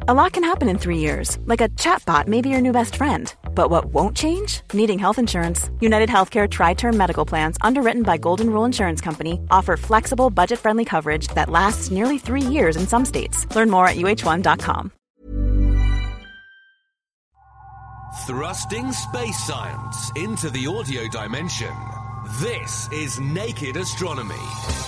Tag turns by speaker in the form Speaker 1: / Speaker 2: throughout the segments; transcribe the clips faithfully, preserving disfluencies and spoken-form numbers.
Speaker 1: A lot can happen in three years, like a chatbot may be your new best friend. But what won't change? Needing health insurance. United Healthcare Tri-Term Medical Plans, underwritten by Golden Rule Insurance Company, offer flexible, budget-friendly coverage that lasts nearly three years in some states. Learn more at U H one dot com.
Speaker 2: Thrusting space science into the audio dimension. This is Naked Astronomy.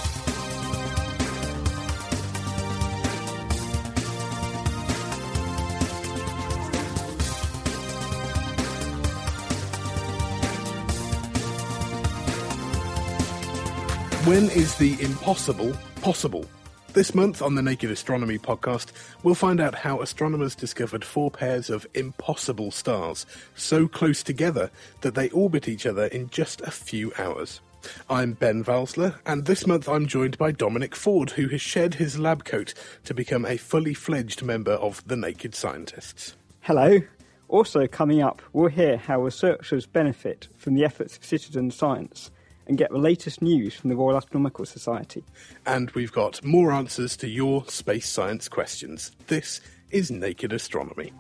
Speaker 3: When is the impossible possible? This month on the Naked Astronomy podcast, we'll find out how astronomers discovered four pairs of impossible stars so close together that they orbit each other in just a few hours. I'm Ben Valsler, and this month I'm joined by Dominic Ford, who has shed his lab coat to become a fully fledged member of the Naked Scientists.
Speaker 4: Hello. Also coming up, we'll hear how researchers benefit from the efforts of citizen science and get the latest news from the Royal Astronomical Society.
Speaker 3: And we've got more answers to your space science questions. This is Naked Astronomy.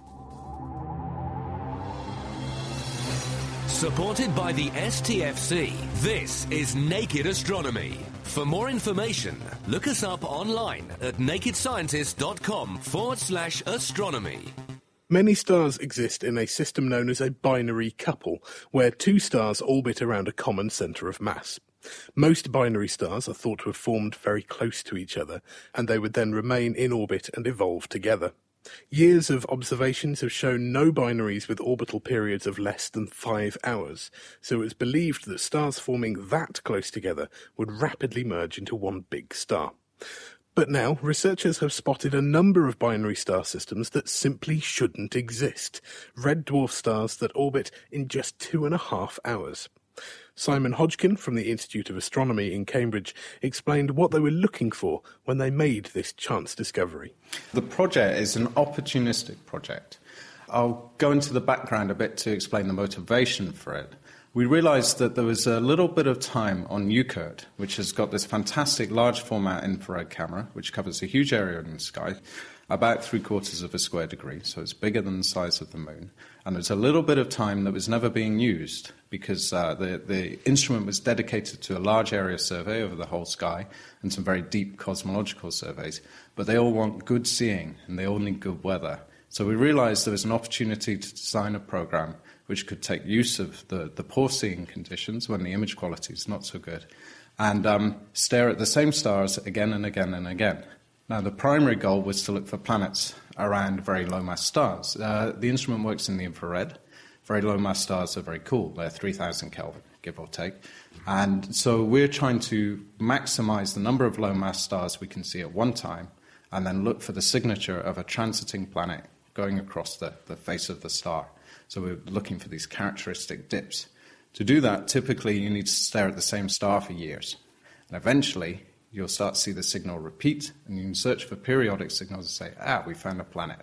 Speaker 2: Supported by the S T F C, this is Naked Astronomy. For more information, look us up online at nakedscientist.com forward slash astronomy.
Speaker 3: Many stars exist in a system known as a binary couple, where two stars orbit around a common centre of mass. Most binary stars are thought to have formed very close to each other, and they would then remain in orbit and evolve together. Years of observations have shown no binaries with orbital periods of less than five hours, so it's believed that stars forming that close together would rapidly merge into one big star. But now, researchers have spotted a number of binary star systems that simply shouldn't exist. Red dwarf stars that orbit in just two and a half hours. Simon Hodgkin from the Institute of Astronomy in Cambridge explained what they were looking for when they made this chance discovery.
Speaker 5: The project is an opportunistic project. I'll go into the background a bit to explain the motivation for it. We realised that there was a little bit of time on Euclid, which has got this fantastic large format infrared camera, which covers a huge area in the sky, about three quarters of a square degree, so it's bigger than the size of the moon. And there's a little bit of time that was never being used because uh, the, the instrument was dedicated to a large area survey over the whole sky and some very deep cosmological surveys. But they all want good seeing and they all need good weather. So we realised there was an opportunity to design a program which could take use of the, the poor seeing conditions when the image quality is not so good, and um, stare at the same stars again and again and again. Now, the primary goal was to look for planets around very low-mass stars. Uh, the instrument works in the infrared. Very low-mass stars are very cool. They're three thousand Kelvin, give or take. And so we're trying to maximize the number of low-mass stars we can see at one time and then look for the signature of a transiting planet going across the, the face of the star. So we're looking for these characteristic dips. To do that, typically you need to stare at the same star for years. And eventually, you'll start to see the signal repeat, and you can search for periodic signals and say, ah, we found a planet.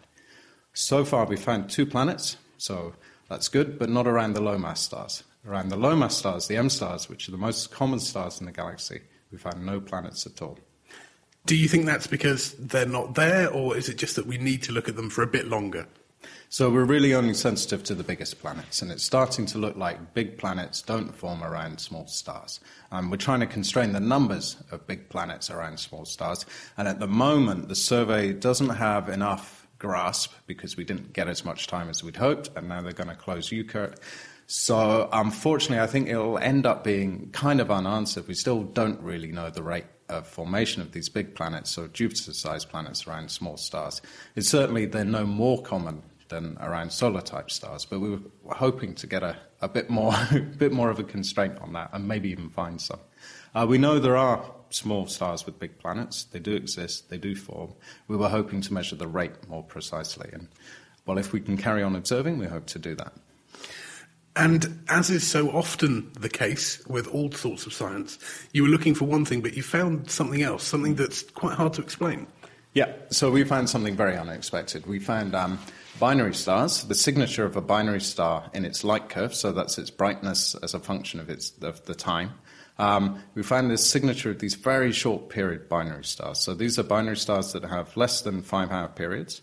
Speaker 5: So far, we found two planets, so that's good, but not around the low-mass stars. Around the low-mass stars, the M stars, which are the most common stars in the galaxy, we found no planets at all.
Speaker 3: Do you think that's because they're not there, or is it just that we need to look at them for a bit longer?
Speaker 5: So we're really only sensitive to the biggest planets, and it's starting to look like big planets don't form around small stars. Um, we're trying to constrain the numbers of big planets around small stars, and at the moment the survey doesn't have enough grasp because we didn't get as much time as we'd hoped, and now they're going to close Euclid. So unfortunately, I think it'll end up being kind of unanswered. We still don't really know the rate of formation of these big planets, so Jupiter-sized planets around small stars. It's certainly they're no more common than around solar-type stars, but we were hoping to get a, a bit more a bit more of a constraint on that and maybe even find some. Uh, we know there are small stars with big planets. They do exist. They do form. We were hoping to measure the rate more precisely. And, well, if we can carry on observing, we hope to do that.
Speaker 3: And as is so often the case with all sorts of science, you were looking for one thing, but you found something else, something that's quite hard to explain.
Speaker 5: Yeah, so we found something very unexpected. We found um, binary stars, the signature of a binary star in its light curve, so that's its brightness as a function of, its, of the time. Um, we found this signature of these very short period binary stars. So these are binary stars that have less than five-hour periods.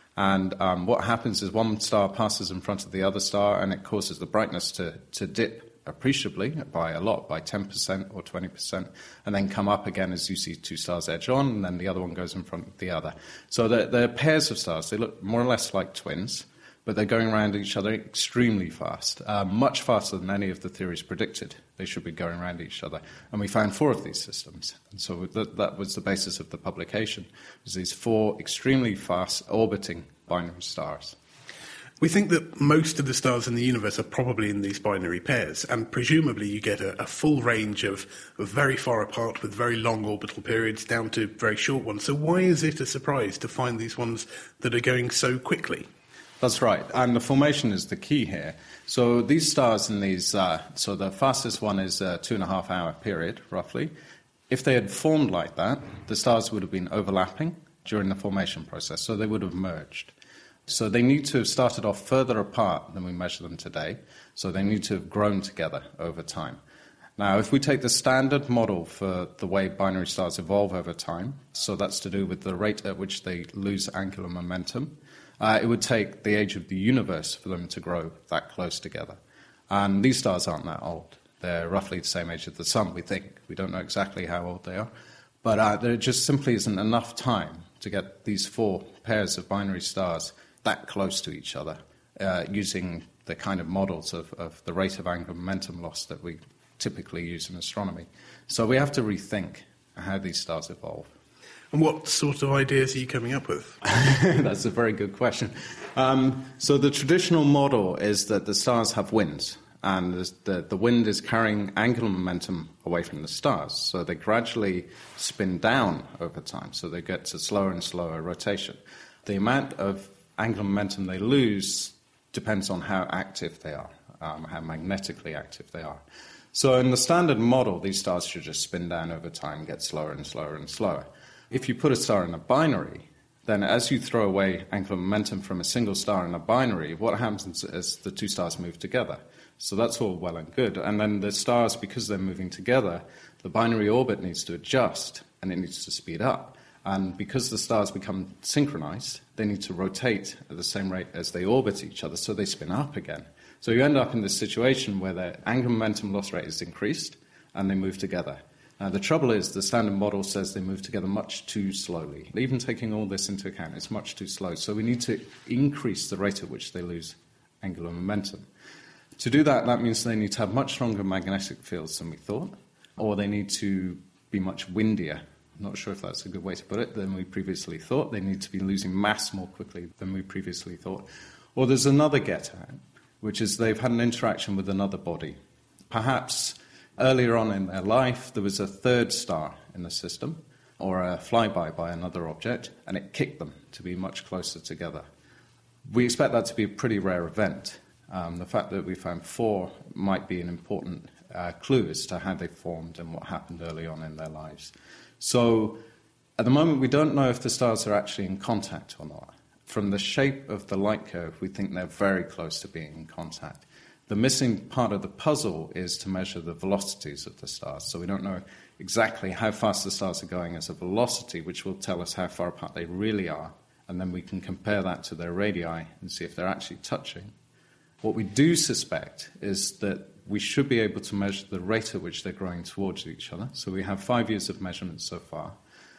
Speaker 5: And um, what happens is one star passes in front of the other star, and it causes the brightness to, to dip appreciably by a lot, by ten percent or twenty percent, and then come up again as you see two stars edge on, and then the other one goes in front of the other. So they're, they're pairs of stars. They look more or less like twins, but they're going around each other extremely fast, uh, much faster than any of the theories predicted. They should be going around each other. And we found four of these systems. And so that, that was the basis of the publication, was these four extremely fast orbiting binary stars.
Speaker 3: We think that most of the stars in the universe are probably in these binary pairs, and presumably you get a, a full range of, of very far apart with very long orbital periods down to very short ones. So why is it a surprise to find these ones that are going so quickly?
Speaker 5: That's right, and the formation is the key here. So these stars in these, uh, so the fastest one is a two and a half hour period, roughly. If they had formed like that, the stars would have been overlapping during the formation process, so they would have merged. So they need to have started off further apart than we measure them today, so they need to have grown together over time. Now, if we take the standard model for the way binary stars evolve over time, so that's to do with the rate at which they lose angular momentum, Uh, it would take the age of the universe for them to grow that close together. And these stars aren't that old. They're roughly the same age as the sun, we think. We don't know exactly how old they are. But uh, there just simply isn't enough time to get these four pairs of binary stars that close to each other uh, using the kind of models of, of the rate of angular momentum loss that we typically use in astronomy. So we have to rethink how these stars evolve.
Speaker 3: And what sort of ideas are you coming up with?
Speaker 5: That's a very good question. Um, so the traditional model is that the stars have winds, and the, the wind is carrying angular momentum away from the stars. So they gradually spin down over time, so they get to slower and slower rotation. The amount of angular momentum they lose depends on how active they are, um, how magnetically active they are. So in the standard model, these stars should just spin down over time, get slower and slower and slower. If you put a star in a binary, then as you throw away angular momentum from a single star in a binary, what happens is the two stars move together. So that's all well and good. And then the stars, because they're moving together, the binary orbit needs to adjust and it needs to speed up. And because the stars become synchronized, they need to rotate at the same rate as they orbit each other, so they spin up again. So you end up in this situation where their angular momentum loss rate is increased and they move together. Now, the trouble is the standard model says they move together much too slowly. Even taking all this into account, it's much too slow. So we need to increase the rate at which they lose angular momentum. To do that, that means they need to have much stronger magnetic fields than we thought, or they need to be much windier. I'm not sure if that's a good way to put it, than we previously thought. They need to be losing mass more quickly than we previously thought. Or there's another get-out, which is they've had an interaction with another body. Perhaps earlier on in their life, there was a third star in the system, or a flyby by another object, and it kicked them to be much closer together. We expect that to be a pretty rare event. Um, the fact that we found four might be an important uh, clue as to how they formed and what happened early on in their lives. So at the moment, we don't know if the stars are actually in contact or not. From the shape of the light curve, we think they're very close to being in contact. The missing part of the puzzle is to measure the velocities of the stars. So we don't know exactly how fast the stars are going as a velocity, which will tell us how far apart they really are. And then we can compare that to their radii and see if they're actually touching. What we do suspect is that we should be able to measure the rate at which they're growing towards each other. So we have five years of measurements so far.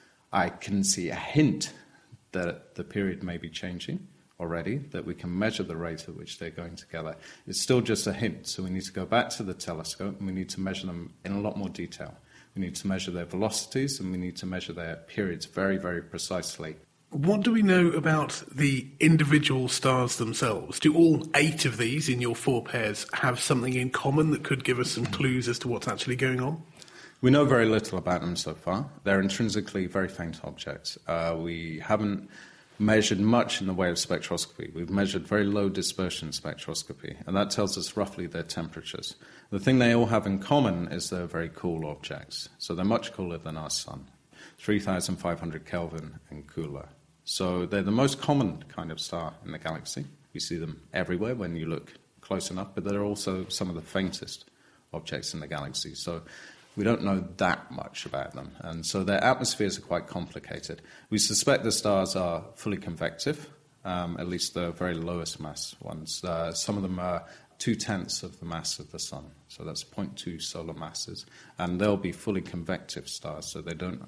Speaker 5: I can see a hint that the period may be changing already, that we can measure the rate at which they're going together. It's still just a hint, so we need to go back to the telescope and we need to measure them in a lot more detail. We need to measure their velocities and we need to measure their periods very, very precisely.
Speaker 3: What do we know about the individual stars themselves? Do all eight of these in your four pairs have something in common that could give us some clues as to what's actually going on?
Speaker 5: We know very little about them so far. They're intrinsically very faint objects. Uh, we haven't measured much in the way of spectroscopy. We've measured very low dispersion spectroscopy, and that tells us roughly their temperatures. The thing they all have in common is they're very cool objects. So they're much cooler than our sun, three thousand five hundred Kelvin and cooler. So they're the most common kind of star in the galaxy. We see them everywhere when you look close enough, but they're also some of the faintest objects in the galaxy. So we don't know that much about them, and so their atmospheres are quite complicated. We suspect the stars are fully convective, um, at least the very lowest mass ones. Uh, some of them are two-tenths of the mass of the Sun, so that's zero point two solar masses, and they'll be fully convective stars, so they don't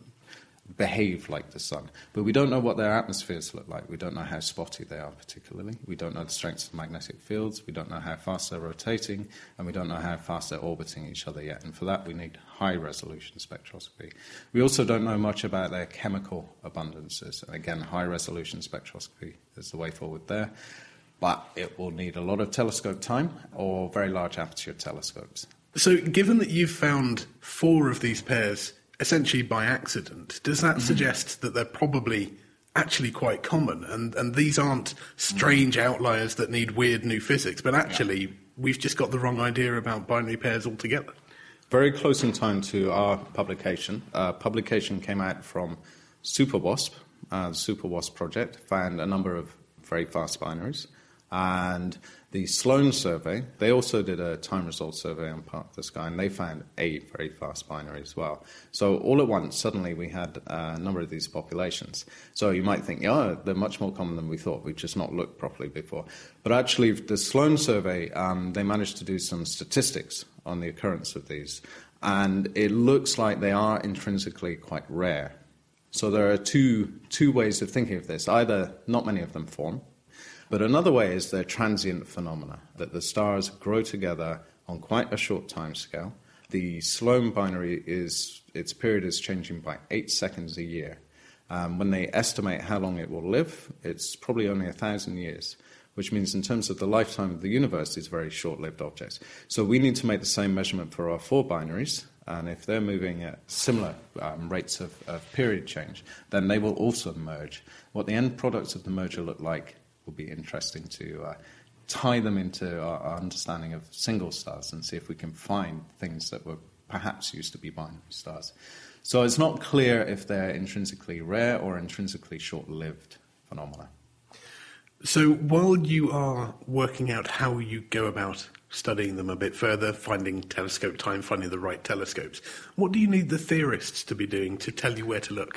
Speaker 5: behave like the Sun. But we don't know what their atmospheres look like. We don't know how spotty they are particularly. We don't know the strengths of magnetic fields. We don't know how fast they're rotating, and we don't know how fast they're orbiting each other yet. And for that, we need high-resolution spectroscopy. We also don't know much about their chemical abundances. And again, high-resolution spectroscopy is the way forward there. But it will need a lot of telescope time or very large aperture telescopes.
Speaker 3: So given that you've found four of these pairs essentially by accident, does that mm-hmm. suggest that they're probably actually quite common, and, and these aren't strange mm-hmm. outliers that need weird new physics, but actually yeah. we've just got the wrong idea about binary pairs altogether?
Speaker 5: Very close in time to our publication. Uh, publication came out from SuperWASP. Uh, the SuperWASP project found a number of very fast binaries. And the Sloan survey, they also did a time result survey on part of the sky, and they found a very fast binary as well. So all at once, suddenly we had a number of these populations. So you might think, yeah, they're much more common than we thought. We've just not looked properly before. But actually, the Sloan survey, um, they managed to do some statistics on the occurrence of these. And it looks like they are intrinsically quite rare. So there are two, two ways of thinking of this. Either not many of them form, but another way is they're transient phenomena, that the stars grow together on quite a short time scale. The Sloan binary, is its period is changing by eight seconds a year. Um, when they estimate how long it will live, it's probably only a thousand years, which means in terms of the lifetime of the universe, it's very short-lived objects. So we need to make the same measurement for our four binaries, and if they're moving at similar um, rates of, of period change, then they will also merge. What the end products of the merger look like will be interesting to uh, tie them into our, our understanding of single stars and see if we can find things that were perhaps used to be binary stars. So it's not clear if they're intrinsically rare or intrinsically short-lived phenomena.
Speaker 3: So while you are working out how you go about studying them a bit further, finding telescope time, finding the right telescopes, what do you need the theorists to be doing to tell you where to look?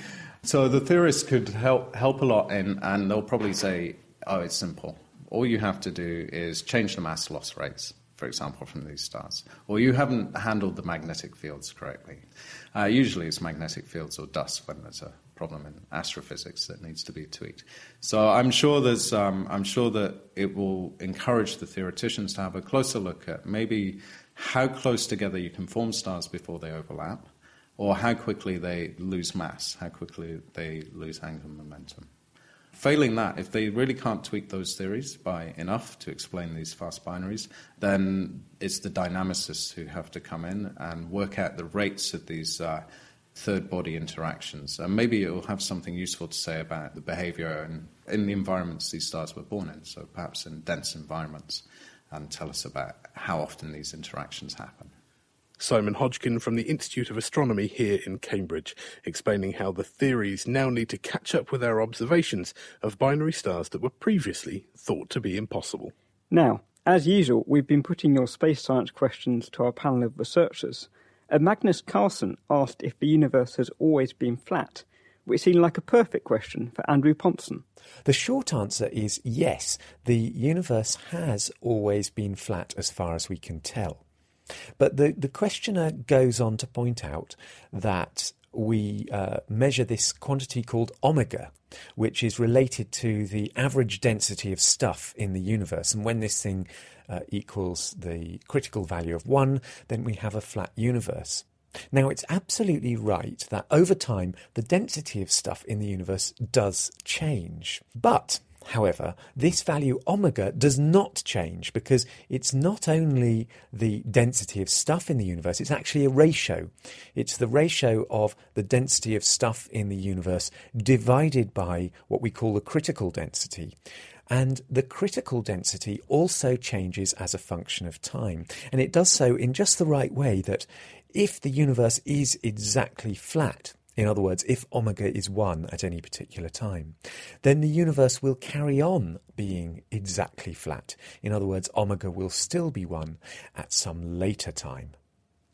Speaker 5: So the theorists could help help a lot, in, and they'll probably say, oh, it's simple. All you have to do is change the mass loss rates, for example, from these stars. Or you haven't handled the magnetic fields correctly. Uh, usually it's magnetic fields or dust when there's a problem in astrophysics that needs to be tweaked. So I'm sure there's, um, I'm sure that it will encourage the theoreticians to have a closer look at maybe how close together you can form stars before they overlap, or how quickly they lose mass, how quickly they lose angular momentum. Failing that, if they really can't tweak those theories by enough to explain these fast binaries, then it's the dynamicists who have to come in and work out the rates of these uh, third-body interactions. And maybe it will have something useful to say about the behavior in, in the environments these stars were born in, so perhaps in dense environments, and tell us about how often these interactions happen.
Speaker 3: Simon Hodgkin from the Institute of Astronomy here in Cambridge, explaining how the theories now need to catch up with our observations of binary stars that were previously thought to be impossible.
Speaker 4: Now, as usual, we've been putting your space science questions to our panel of researchers. And Magnus Carlsen asked if the universe has always been flat, which seemed like a perfect question for Andrew Pontzen.
Speaker 6: The short answer is yes, the universe has always been flat as far as we can tell. But the, the questioner goes on to point out that we uh, measure this quantity called omega, which is related to the average density of stuff in the universe. And when this thing uh, equals the critical value of one, then we have a flat universe. Now, it's absolutely right that over time, the density of stuff in the universe does change. But however, this value omega does not change because it's not only the density of stuff in the universe, it's actually a ratio. It's the ratio of the density of stuff in the universe divided by what we call the critical density. And the critical density also changes as a function of time. And it does so in just the right way that if the universe is exactly flat, in other words, if omega is one at any particular time, then the universe will carry on being exactly flat. In other words, omega will still be one at some later time.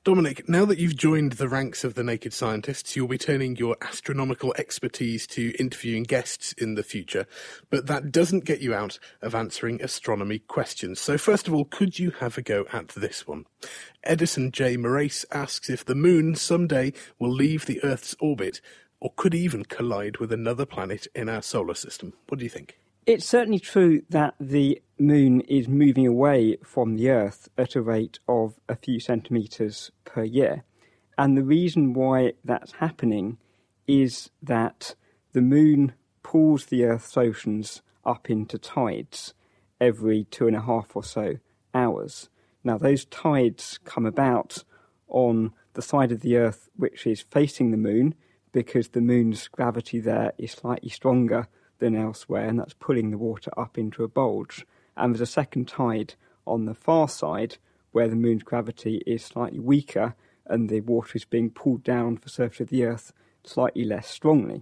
Speaker 3: Dominic, now that you've joined the ranks of the Naked Scientists, you'll be turning your astronomical expertise to interviewing guests in the future, but that doesn't get you out of answering astronomy questions. So first of all, could you have a go at this one? Edison J. Moraes asks if the moon someday will leave the Earth's orbit or could even collide with another planet in our solar system. What do you think?
Speaker 4: It's certainly true that the moon is moving away from the Earth at a rate of a few centimetres per year. And the reason why that's happening is that the moon pulls the Earth's oceans up into tides every two and a half or so hours. Now, those tides come about on the side of the Earth which is facing the moon, because the moon's gravity there is slightly stronger than elsewhere, and that's pulling the water up into a bulge. And there's a second tide on the far side where the moon's gravity is slightly weaker and the water is being pulled down the surface of the Earth slightly less strongly.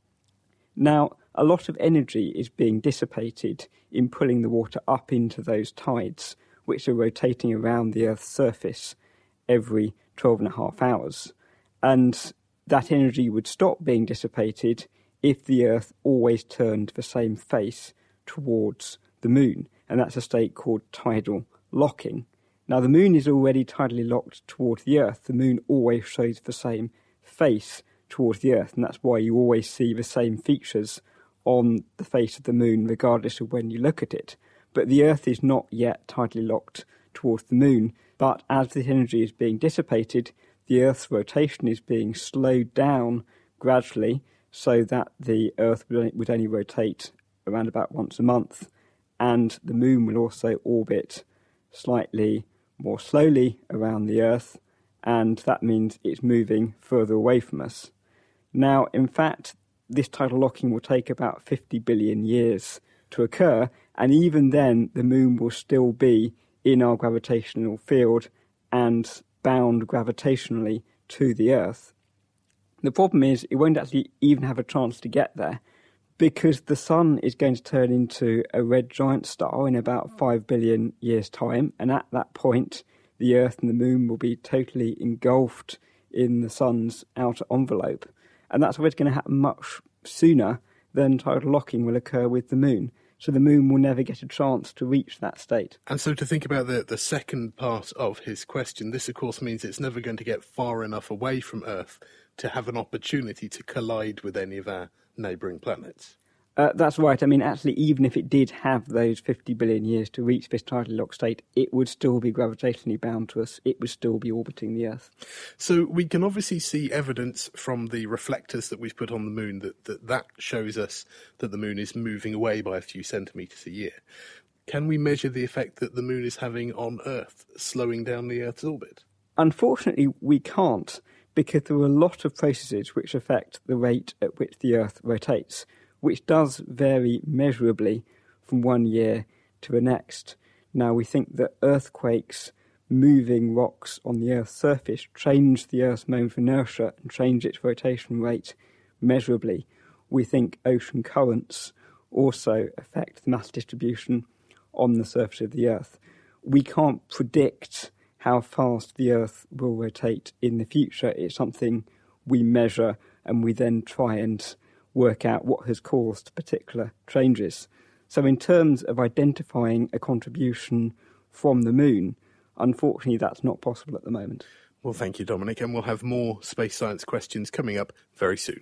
Speaker 4: Now, a lot of energy is being dissipated in pulling the water up into those tides, which are rotating around the Earth's surface every twelve and a half hours. And that energy would stop being dissipated if the Earth always turned the same face towards the moon, and that's a state called tidal locking. Now, the moon is already tidally locked towards the Earth. The moon always shows the same face towards the Earth, and that's why you always see the same features on the face of the moon, regardless of when you look at it. But the Earth is not yet tidally locked towards the moon, but as this energy is being dissipated, the Earth's rotation is being slowed down gradually, so that the Earth would only rotate around about once a month, and the moon will also orbit slightly more slowly around the Earth, and that means it's moving further away from us. Now, in fact, this tidal locking will take about fifty billion years to occur, and even then the moon will still be in our gravitational field and bound gravitationally to the Earth. The problem is it won't actually even have a chance to get there, because the sun is going to turn into a red giant star in about five billion years' time, and at that point the Earth and the moon will be totally engulfed in the sun's outer envelope. And that's always going to happen much sooner than tidal locking will occur with the moon. So the moon will never get a chance to reach that state.
Speaker 3: And so to think about the, the second part of his question, this of course means it's never going to get far enough away from Earth to have an opportunity to collide with any of our neighbouring planets.
Speaker 4: Uh, that's right. I mean, actually, even if it did have those fifty billion years to reach this tidally locked state, it would still be gravitationally bound to us. It would still be orbiting the Earth.
Speaker 3: So we can obviously see evidence from the reflectors that we've put on the moon that that, that shows us that the moon is moving away by a few centimetres a year. Can we measure the effect that the moon is having on Earth, slowing down the Earth's orbit?
Speaker 4: Unfortunately, we can't, because there are a lot of processes which affect the rate at which the Earth rotates, which does vary measurably from one year to the next. Now, we think that earthquakes, moving rocks on the Earth's surface, change the Earth's moment of inertia and change its rotation rate measurably. We think ocean currents also affect the mass distribution on the surface of the Earth. We can't predict how fast the Earth will rotate in the future. It's something we measure, and we then try and work out what has caused particular changes. So in terms of identifying a contribution from the moon, unfortunately that's not possible at the moment.
Speaker 3: Well, thank you, Dominic, and we'll have more space science questions coming up very soon.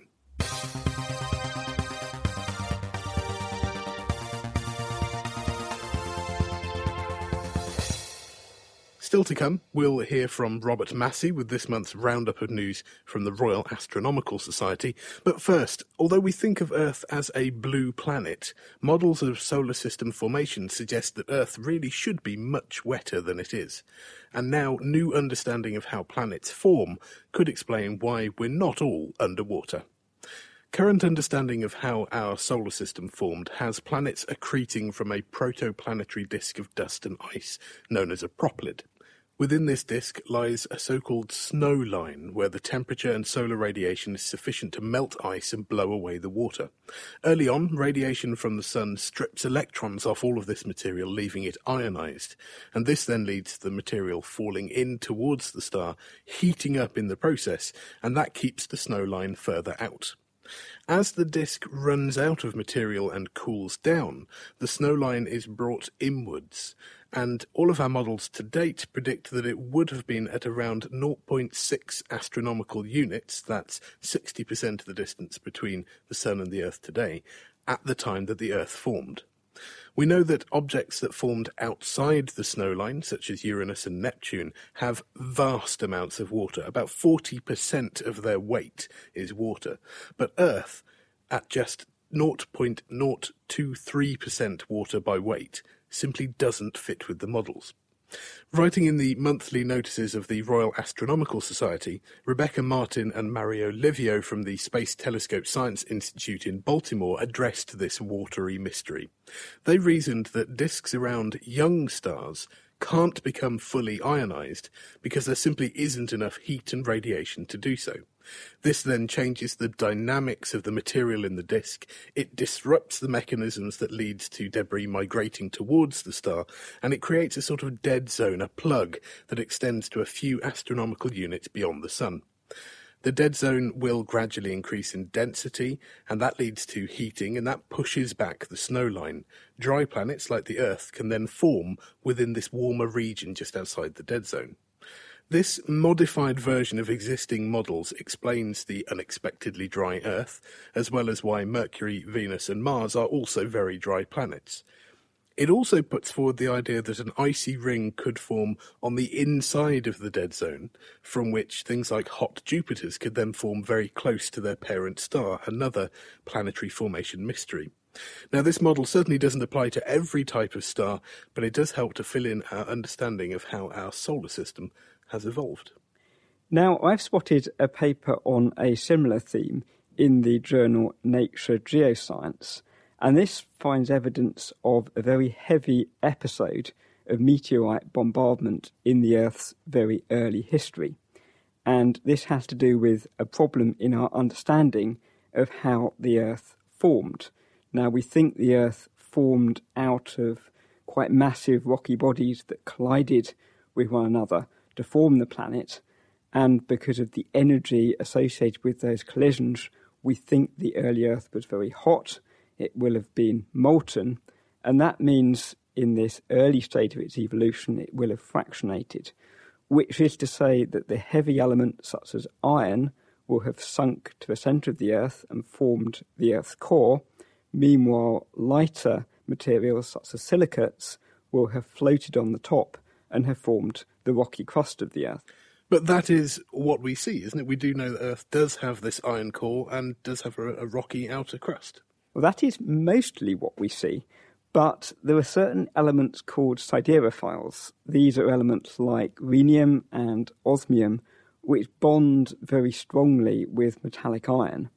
Speaker 3: Still to come, we'll hear from Robert Massey with this month's roundup of news from the Royal Astronomical Society. But first, although we think of Earth as a blue planet, models of solar system formation suggest that Earth really should be much wetter than it is. And now, new understanding of how planets form could explain why we're not all underwater. Current understanding of how our solar system formed has planets accreting from a protoplanetary disk of dust and ice known as a propelid. Within this disk lies a so-called snow line, where the temperature and solar radiation is sufficient to melt ice and blow away the water. Early on, radiation from the sun strips electrons off all of this material, leaving it ionized, and this then leads to the material falling in towards the star, heating up in the process, and that keeps the snow line further out. As the disk runs out of material and cools down, the snow line is brought inwards, and all of our models to date predict that it would have been at around zero point six astronomical units, that's sixty percent of the distance between the Sun and the Earth today, at the time that the Earth formed. We know that objects that formed outside the snow line, such as Uranus and Neptune, have vast amounts of water. About forty percent of their weight is water. But Earth, at just zero point zero two three percent water by weight, simply doesn't fit with the models. Writing in the monthly notices of the Royal Astronomical Society, Rebecca Martin and Mario Livio from the Space Telescope Science Institute in Baltimore addressed this watery mystery. They reasoned that disks around young stars can't become fully ionized because there simply isn't enough heat and radiation to do so. This then changes the dynamics of the material in the disk. It disrupts the mechanisms that leads to debris migrating towards the star, and it creates a sort of dead zone, a plug that extends to a few astronomical units beyond the Sun. The dead zone will gradually increase in density, and that leads to heating, and that pushes back the snow line. Dry planets like the Earth can then form within this warmer region just outside the dead zone. This modified version of existing models explains the unexpectedly dry Earth, as well as why Mercury, Venus and Mars are also very dry planets. It also puts forward the idea that an icy ring could form on the inside of the dead zone, from which things like hot Jupiters could then form very close to their parent star, another planetary formation mystery. Now, this model certainly doesn't apply to every type of star, but it does help to fill in our understanding of how our solar system has evolved.
Speaker 4: Now, I've spotted a paper on a similar theme in the journal Nature Geoscience, and this finds evidence of a very heavy episode of meteorite bombardment in the Earth's very early history. And this has to do with a problem in our understanding of how the Earth formed. Now, we think the Earth formed out of quite massive rocky bodies that collided with one another to form the planet, and because of the energy associated with those collisions, we think the early Earth was very hot. It will have been molten, and that means in this early state of its evolution it will have fractionated, which is to say that the heavy elements such as iron will have sunk to the centre of the Earth and formed the Earth's core. Meanwhile, lighter materials such as silicates will have floated on the top and have formed the rocky crust of the Earth.
Speaker 3: But that is what we see, isn't it? We do know that Earth does have this iron core and does have a, a rocky outer crust.
Speaker 4: Well, that is mostly what we see, but there are certain elements called siderophiles. These are elements like rhenium and osmium, which bond very strongly with metallic iron.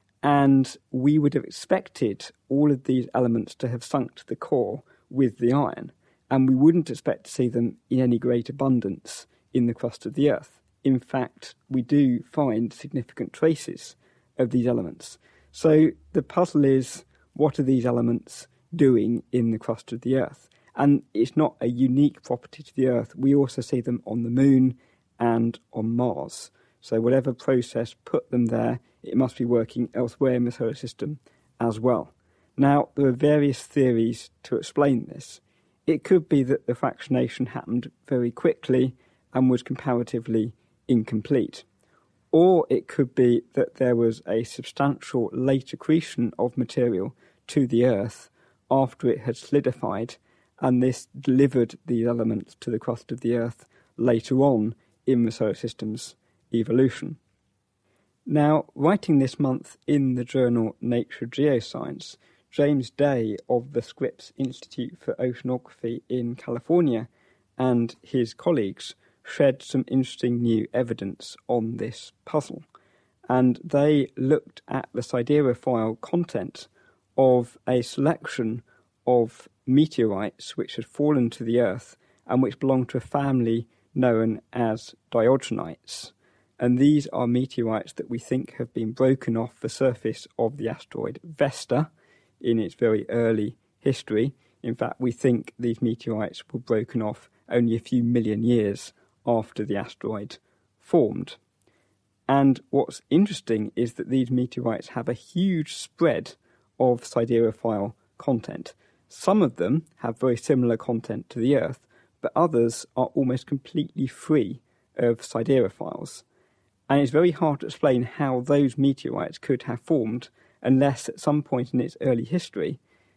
Speaker 4: And we would have expected all of these elements to have sunk to the core with the iron, and we wouldn't expect to see them in any great abundance in the crust of the Earth. In fact, we do find significant traces of these elements. So the puzzle is, what are these elements doing in the crust of the Earth? And it's not a unique property to the Earth. We also see them on the Moon and on Mars. So whatever process put them there, it must be working elsewhere in the solar system as well. Now, there are various theories to explain this. It could be that the fractionation happened very quickly and was comparatively incomplete. Or it could be that there was a substantial late accretion of material to the Earth after it had solidified, and this delivered these elements to the crust of the Earth later on in the solar system's evolution. Now, writing this month in the journal Nature Geoscience, James Day of the Scripps Institute for Oceanography in California and his colleagues shed some interesting new evidence on this puzzle. And they looked at the siderophile content of a selection of meteorites which had fallen to the Earth and which belonged to a family known as diogenites. And these are meteorites that we think have been broken off the surface of the asteroid Vesta in its very early history. In fact, we think these meteorites were broken off only a few million years after the asteroid formed. And what's interesting is that these meteorites have a huge spread of siderophile content. Some of them have very similar content to the Earth, but others are almost completely free of siderophiles. And it's very hard to explain how those meteorites could have formed unless at some point in its early history,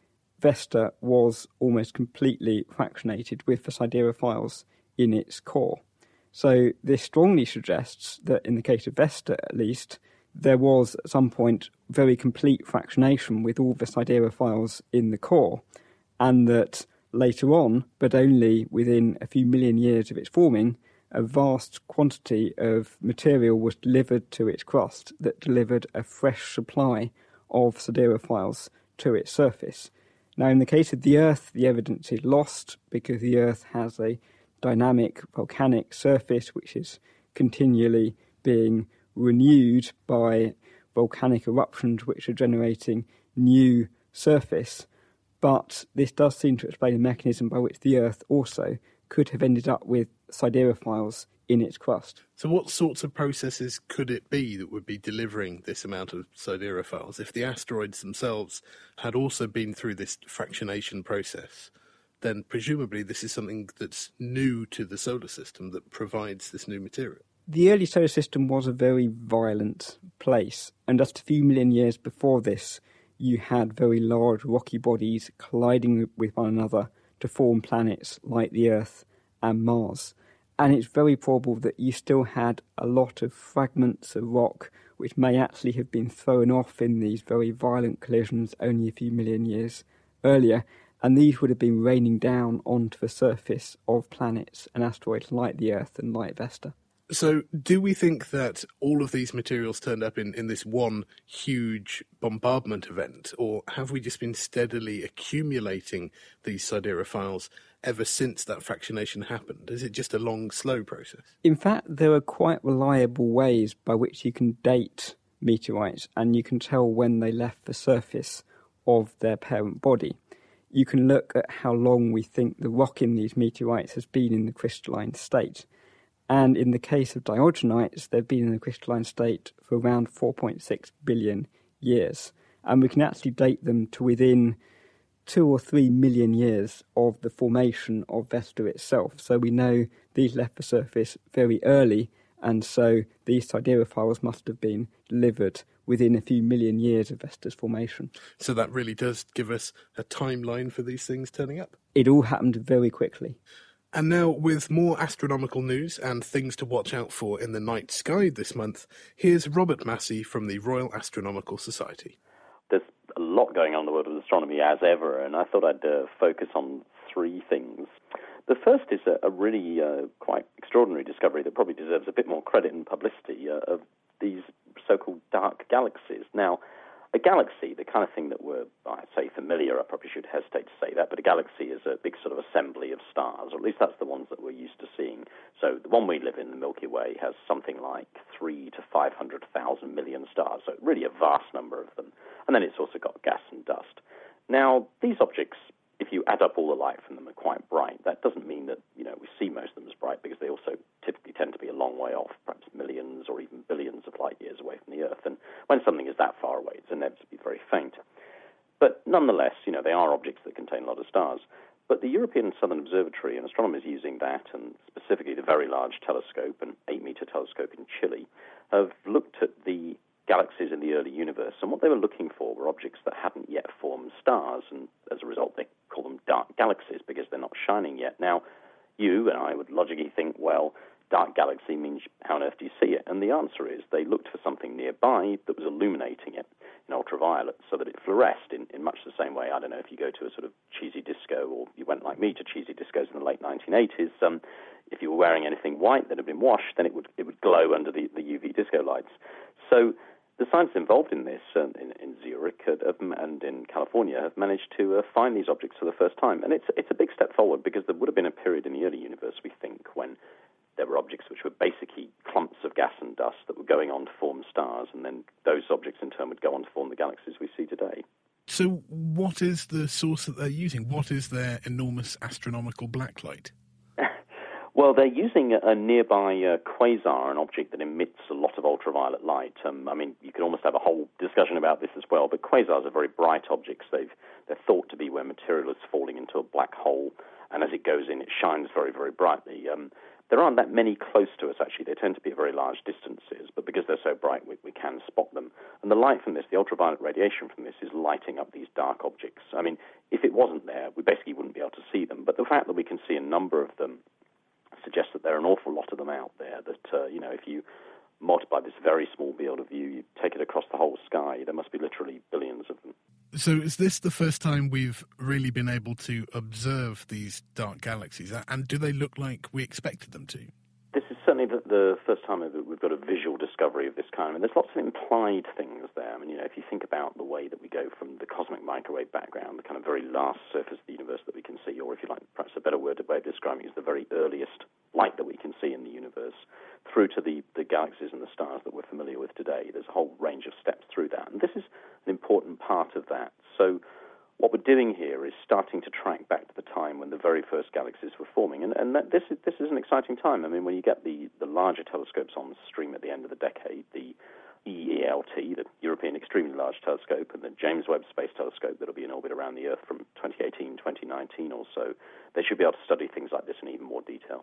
Speaker 4: Vesta was almost completely fractionated with the siderophiles in its core. So this strongly suggests that in the case of Vesta at least, there was at some point very complete fractionation with all the siderophiles in the core, and that later on, but only within a few million years of its forming, a vast quantity of material was delivered to its crust that delivered a fresh supply of siderophiles to its surface. Now, in the case of the Earth, the evidence is lost because the Earth has a dynamic volcanic surface which is continually being renewed by volcanic eruptions which are generating new surface. But this does seem to explain a mechanism by which the Earth also could have ended up with siderophiles in its crust.
Speaker 3: So what sorts of processes could it be that would be delivering this amount of siderophiles? If the asteroids themselves had also been through this fractionation process, then presumably this is something that's new to the solar system that provides this new material.
Speaker 4: The early solar system was a very violent place, and just a few million years before this, you had very large rocky bodies colliding with one another to form planets like the Earth and Mars. And it's very probable that you still had a lot of fragments of rock which may actually have been thrown off in these very violent collisions only a few million years earlier, and these would have been raining down onto the surface of planets and asteroids like the Earth and like Vesta.
Speaker 3: So do we think that all of these materials turned up in, in this one huge bombardment event, or have we just been steadily accumulating these siderophiles ever since that fractionation happened? Is it just a long, slow process?
Speaker 4: In fact, there are quite reliable ways by which you can date meteorites, and you can tell when they left the surface of their parent body. You can look at how long we think the rock in these meteorites has been in the crystalline state. And in the case of diogenites, they've been in the crystalline state for around four point six billion years. And we can actually date them to within two or three million years of the formation of Vesta itself. So we know these left the surface very early, and so these siderophiles must have been delivered within a few million years of Vesta's formation.
Speaker 3: So that really does give us a timeline for these things turning up?
Speaker 4: It all happened very quickly.
Speaker 3: And now, with more astronomical news and things to watch out for in the night sky this month, here's Robert Massey from the Royal Astronomical Society.
Speaker 7: There's a lot going on in the world of astronomy as ever, and I thought I'd uh, focus on three things. The first is a, a really uh, quite extraordinary discovery that probably deserves a bit more credit and publicity uh, of these so-called dark galaxies. Now, a galaxy, the kind of thing that we're, I'd say, familiar, I probably should hesitate to say that, but a galaxy is a big sort of assembly of stars, or at least that's the ones that we're used to seeing. So the one we live in, the Milky Way, has something like three to five hundred thousand million stars, so really a vast number of them. And then it's also got gas and dust. Now, these objects, if you add up all the light from them, are quite bright. That doesn't mean that, you know, we see most of them as bright, because they also typically tend to be a long way off, perhaps millions or even billions of light years away from the Earth. And when something is that far away, it's inevitably very faint. But nonetheless, you know, they are objects that contain a lot of stars. But the European Southern Observatory and astronomers using that, and specifically the Very Large Telescope, an eight-meter telescope in Chile, have looked at the galaxies in the early universe, and what they were looking for were objects that hadn't yet formed stars, and as a result they call them dark galaxies because they're not shining yet. Now, you and I would logically think, well, dark galaxy means how on earth do you see it? And the answer is they looked for something nearby that was illuminating it in ultraviolet so that it fluoresced in, in much the same way. I don't know if you go to a sort of cheesy disco, or you went like me to cheesy discos in the late nineteen eighties, um, if you were wearing anything white that had been washed, then it would it would glow under the, the U V disco lights. So the scientists involved in this, um, in, in Zurich have, and in California, have managed to uh, find these objects for the first time. And it's it's a big step forward, because there would have been a period in the early universe, we think, when there were objects which were basically clumps of gas and dust that were going on to form stars, and then those objects in turn would go on to form the galaxies we see today.
Speaker 3: So what is the source that they're using? What is their enormous astronomical blacklight?
Speaker 7: Well, they're using a, a nearby uh, quasar, an object that emits a lot of ultraviolet light. Um, I mean, you could almost have a whole discussion about this as well, but quasars are very bright objects. They've, they're thought to be where material is falling into a black hole, and as it goes in, it shines very, very brightly. Um, there aren't that many close to us, actually. They tend to be at very large distances, but because they're so bright, we, we can spot them. And the light from this, the ultraviolet radiation from this, is lighting up these dark objects. I mean, if it wasn't there, we basically wouldn't be able to see them, but the fact that we can see a number of them suggests that there are an awful lot of them out there, that, uh, you know, if you multiply this very small field of view, you take it across the whole sky, there must be literally billions of them.
Speaker 3: So is this the first time we've really been able to observe these dark galaxies? And do they look like we expected them to?
Speaker 7: This is certainly the, the first time that we've got a visual discovery of this kind. And there's lots of implied things there. I mean, you know, if you think about the way that we go from the cosmic microwave background, the kind of very last surface of the universe that we can see, or if you like, perhaps a better word way of describing it is the very earliest light that we can see in the universe, through to the, the galaxies and the stars that we're familiar with today. There's a whole range of steps through that. And this is an important part of that. So what we're doing here is starting to track back to the time when the very first galaxies were forming. And, and that, this, is, this is an exciting time. I mean, when you get the, the larger telescopes on stream at the end of the decade, the E E L T, the European Extremely Large Telescope, and the James Webb Space Telescope that'll be in orbit around the Earth from twenty eighteen, twenty nineteen or so, they should be able to study things like this in even more detail.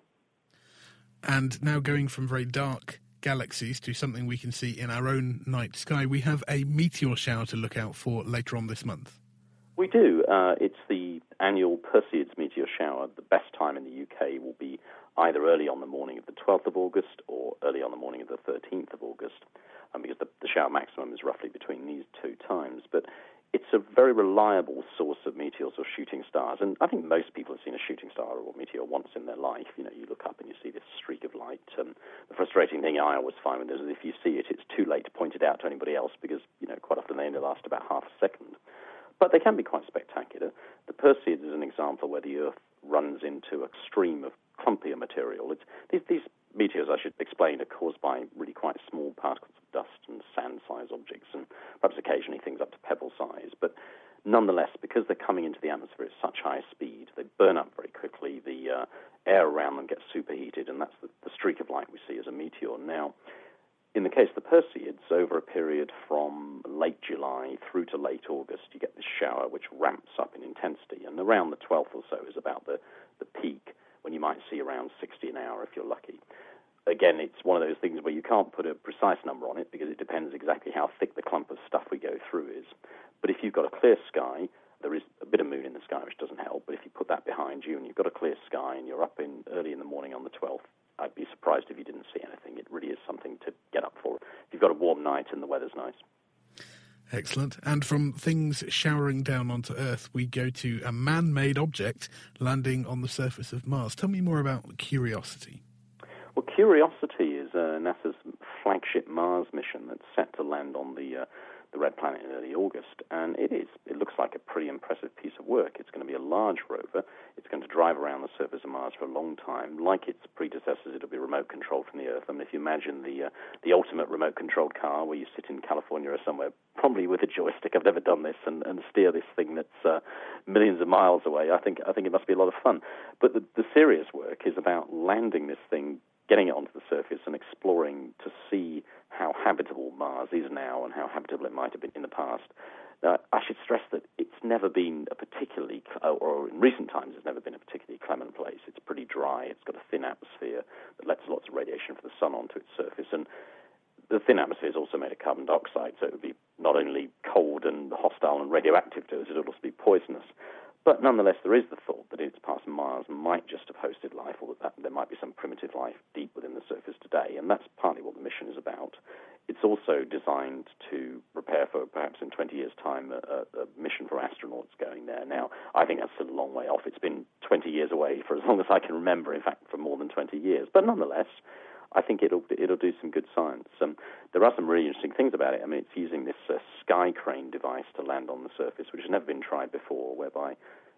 Speaker 3: And now going from very dark galaxies to something we can see in our own night sky, we have a meteor shower to look out for later on this month.
Speaker 7: We do. Uh, it's the annual Perseids meteor shower. The best time in the U K will be either early on the morning of the twelfth of August or early on the morning of the thirteenth of August, um, because the, the shower maximum is roughly between these two times. But it's a very reliable source of meteors or shooting stars, and I think most people have seen a shooting star or meteor once in their life. You know, you look up and you see this streak of light. Um, the frustrating thing I always find with this is if you see it, it's too late to point it out to anybody else because, you know, quite often they only last about half a second. But they can be quite spectacular. The Perseids is an example where the Earth runs into a stream of clumpier material. It's, these, these meteors, I should explain, are caused by really quite small particles of dust and sand-sized objects, and perhaps occasionally things up to pebble size. But nonetheless, because they're coming into the atmosphere at such high speed, they burn up very quickly. The uh, air around them gets superheated, and that's the, the streak of light we see as a meteor. Now, in the case of the Perseids, over a period from late July through to late August, you get this shower which ramps up in intensity, and around the twelfth or so is about the, the peak, when you might see around sixty an hour if you're lucky. Again, it's one of those things where you can't put a precise number on it because it depends exactly how thick the clump of stuff we go through is. But if you've got a clear sky, there is a bit of moon in the sky which doesn't help, but if you put that behind you and you've got a clear sky and you're up in early in the morning on the twelfth, I'd be surprised if you didn't see anything. It really is something to get up for. If you've got a warm night and the weather's nice.
Speaker 3: Excellent. And from things showering down onto Earth, we go to a man-made object landing on the surface of Mars. Tell me more about Curiosity.
Speaker 7: Well, Curiosity is uh, NASA's flagship Mars mission that's set to land on the uh, the red planet in early August, and it is. It looks like a pretty impressive piece of work. It's going to be a large rover. It's going to drive around the surface of Mars for a long time. Like its predecessors, it'll be remote controlled from the Earth. I mean, if you imagine the uh, the ultimate remote controlled car where you sit in California or somewhere, probably with a joystick. I've never done this, and, and steer this thing that's uh, millions of miles away. I think I think it must be a lot of fun. But the, the serious work is about landing this thing, getting it onto the surface and exploring to see how habitable Mars is now and how habitable it might have been in the past. Now, I should stress that it's never been a particularly, or in recent times, it's never been a particularly clement place. It's pretty dry. It's got a thin atmosphere that lets lots of radiation from the sun onto its surface. And the thin atmosphere is also made of carbon dioxide, so it would be not only cold and hostile and radioactive to us, it would also be poisonous. But nonetheless, there is the thought that its past Mars might just have hosted life, or that there might be some primitive life deep within the surface today, and that's partly what the mission is about. It's also designed to prepare for, perhaps in twenty years' time, a, a mission for astronauts going there. Now, I think that's still a long way off. It's been twenty years away for as long as I can remember, in fact, for more than twenty years. But nonetheless, I think it'll it'll do some good science. Um, there are some really interesting things about it. I mean, it's using this uh, sky crane device to land on the surface, which has never been tried before, whereby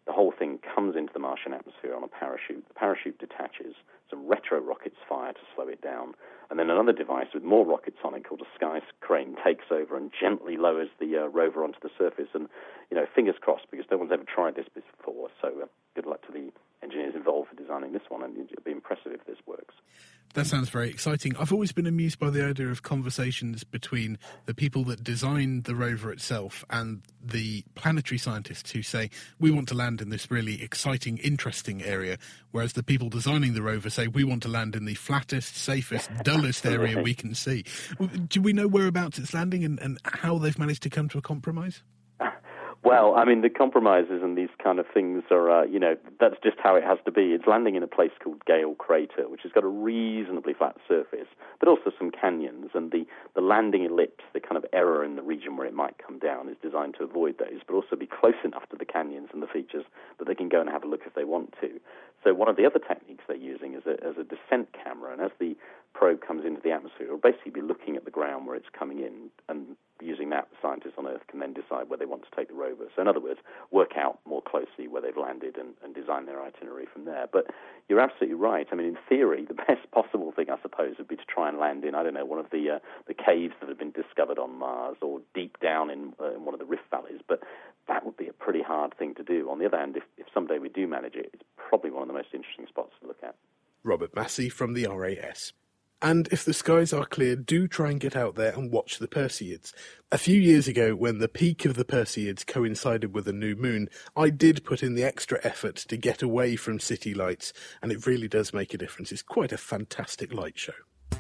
Speaker 7: The whole thing comes into the Martian atmosphere on a parachute. The parachute detaches. Some retro rockets fire to slow it down. And then another device with more rockets on it called a sky crane takes over and gently lowers the uh, rover onto the surface. And, you know, fingers crossed, because no one's ever tried this before. So uh, good luck to the engineers involved for designing this one, and it'll be impressive if this works.
Speaker 3: That sounds very exciting. I've always been amused by the idea of conversations between the people that design the rover itself and the planetary scientists who say, we want to land in this really exciting, interesting area, whereas the people designing the rover say, we want to land in the flattest, safest, dullest area we can see. Do we know whereabouts it's landing and, and how they've managed to come to a compromise?
Speaker 7: Well, I mean, the compromises and these kind of things are, uh, you know, that's just how it has to be. It's landing in a place called Gale Crater, which has got a reasonably flat surface, but also some canyons. And the, the landing ellipse, the kind of error in the region where it might come down, is designed to avoid those, but also be close enough to the canyons and the features that they can go and have a look if they want to. So one of the other techniques they're using is a, as a descent camera, and as the probe comes into the atmosphere, it'll basically be looking at the ground where it's coming in, and using that, scientists on Earth can then decide where they want to take the rover. So in other words, work out more closely where they've landed and, and design their itinerary from there. But you're absolutely right. I mean, in theory, the best possible thing, I suppose, would be to try and land in, I don't know, one of the uh, the caves that have been discovered on Mars, or deep down in, uh, in one of the rift valleys. But that would be a pretty hard thing to do. On the other hand, if, if someday we do manage it, it's probably one of the most interesting spots to look at.
Speaker 3: Robert Massey from the R A S. And if the skies are clear, do try and get out there and watch the Perseids. A few years ago, when the peak of the Perseids coincided with a new moon, I did put in the extra effort to get away from city lights, and it really does make a difference. It's quite a fantastic light show.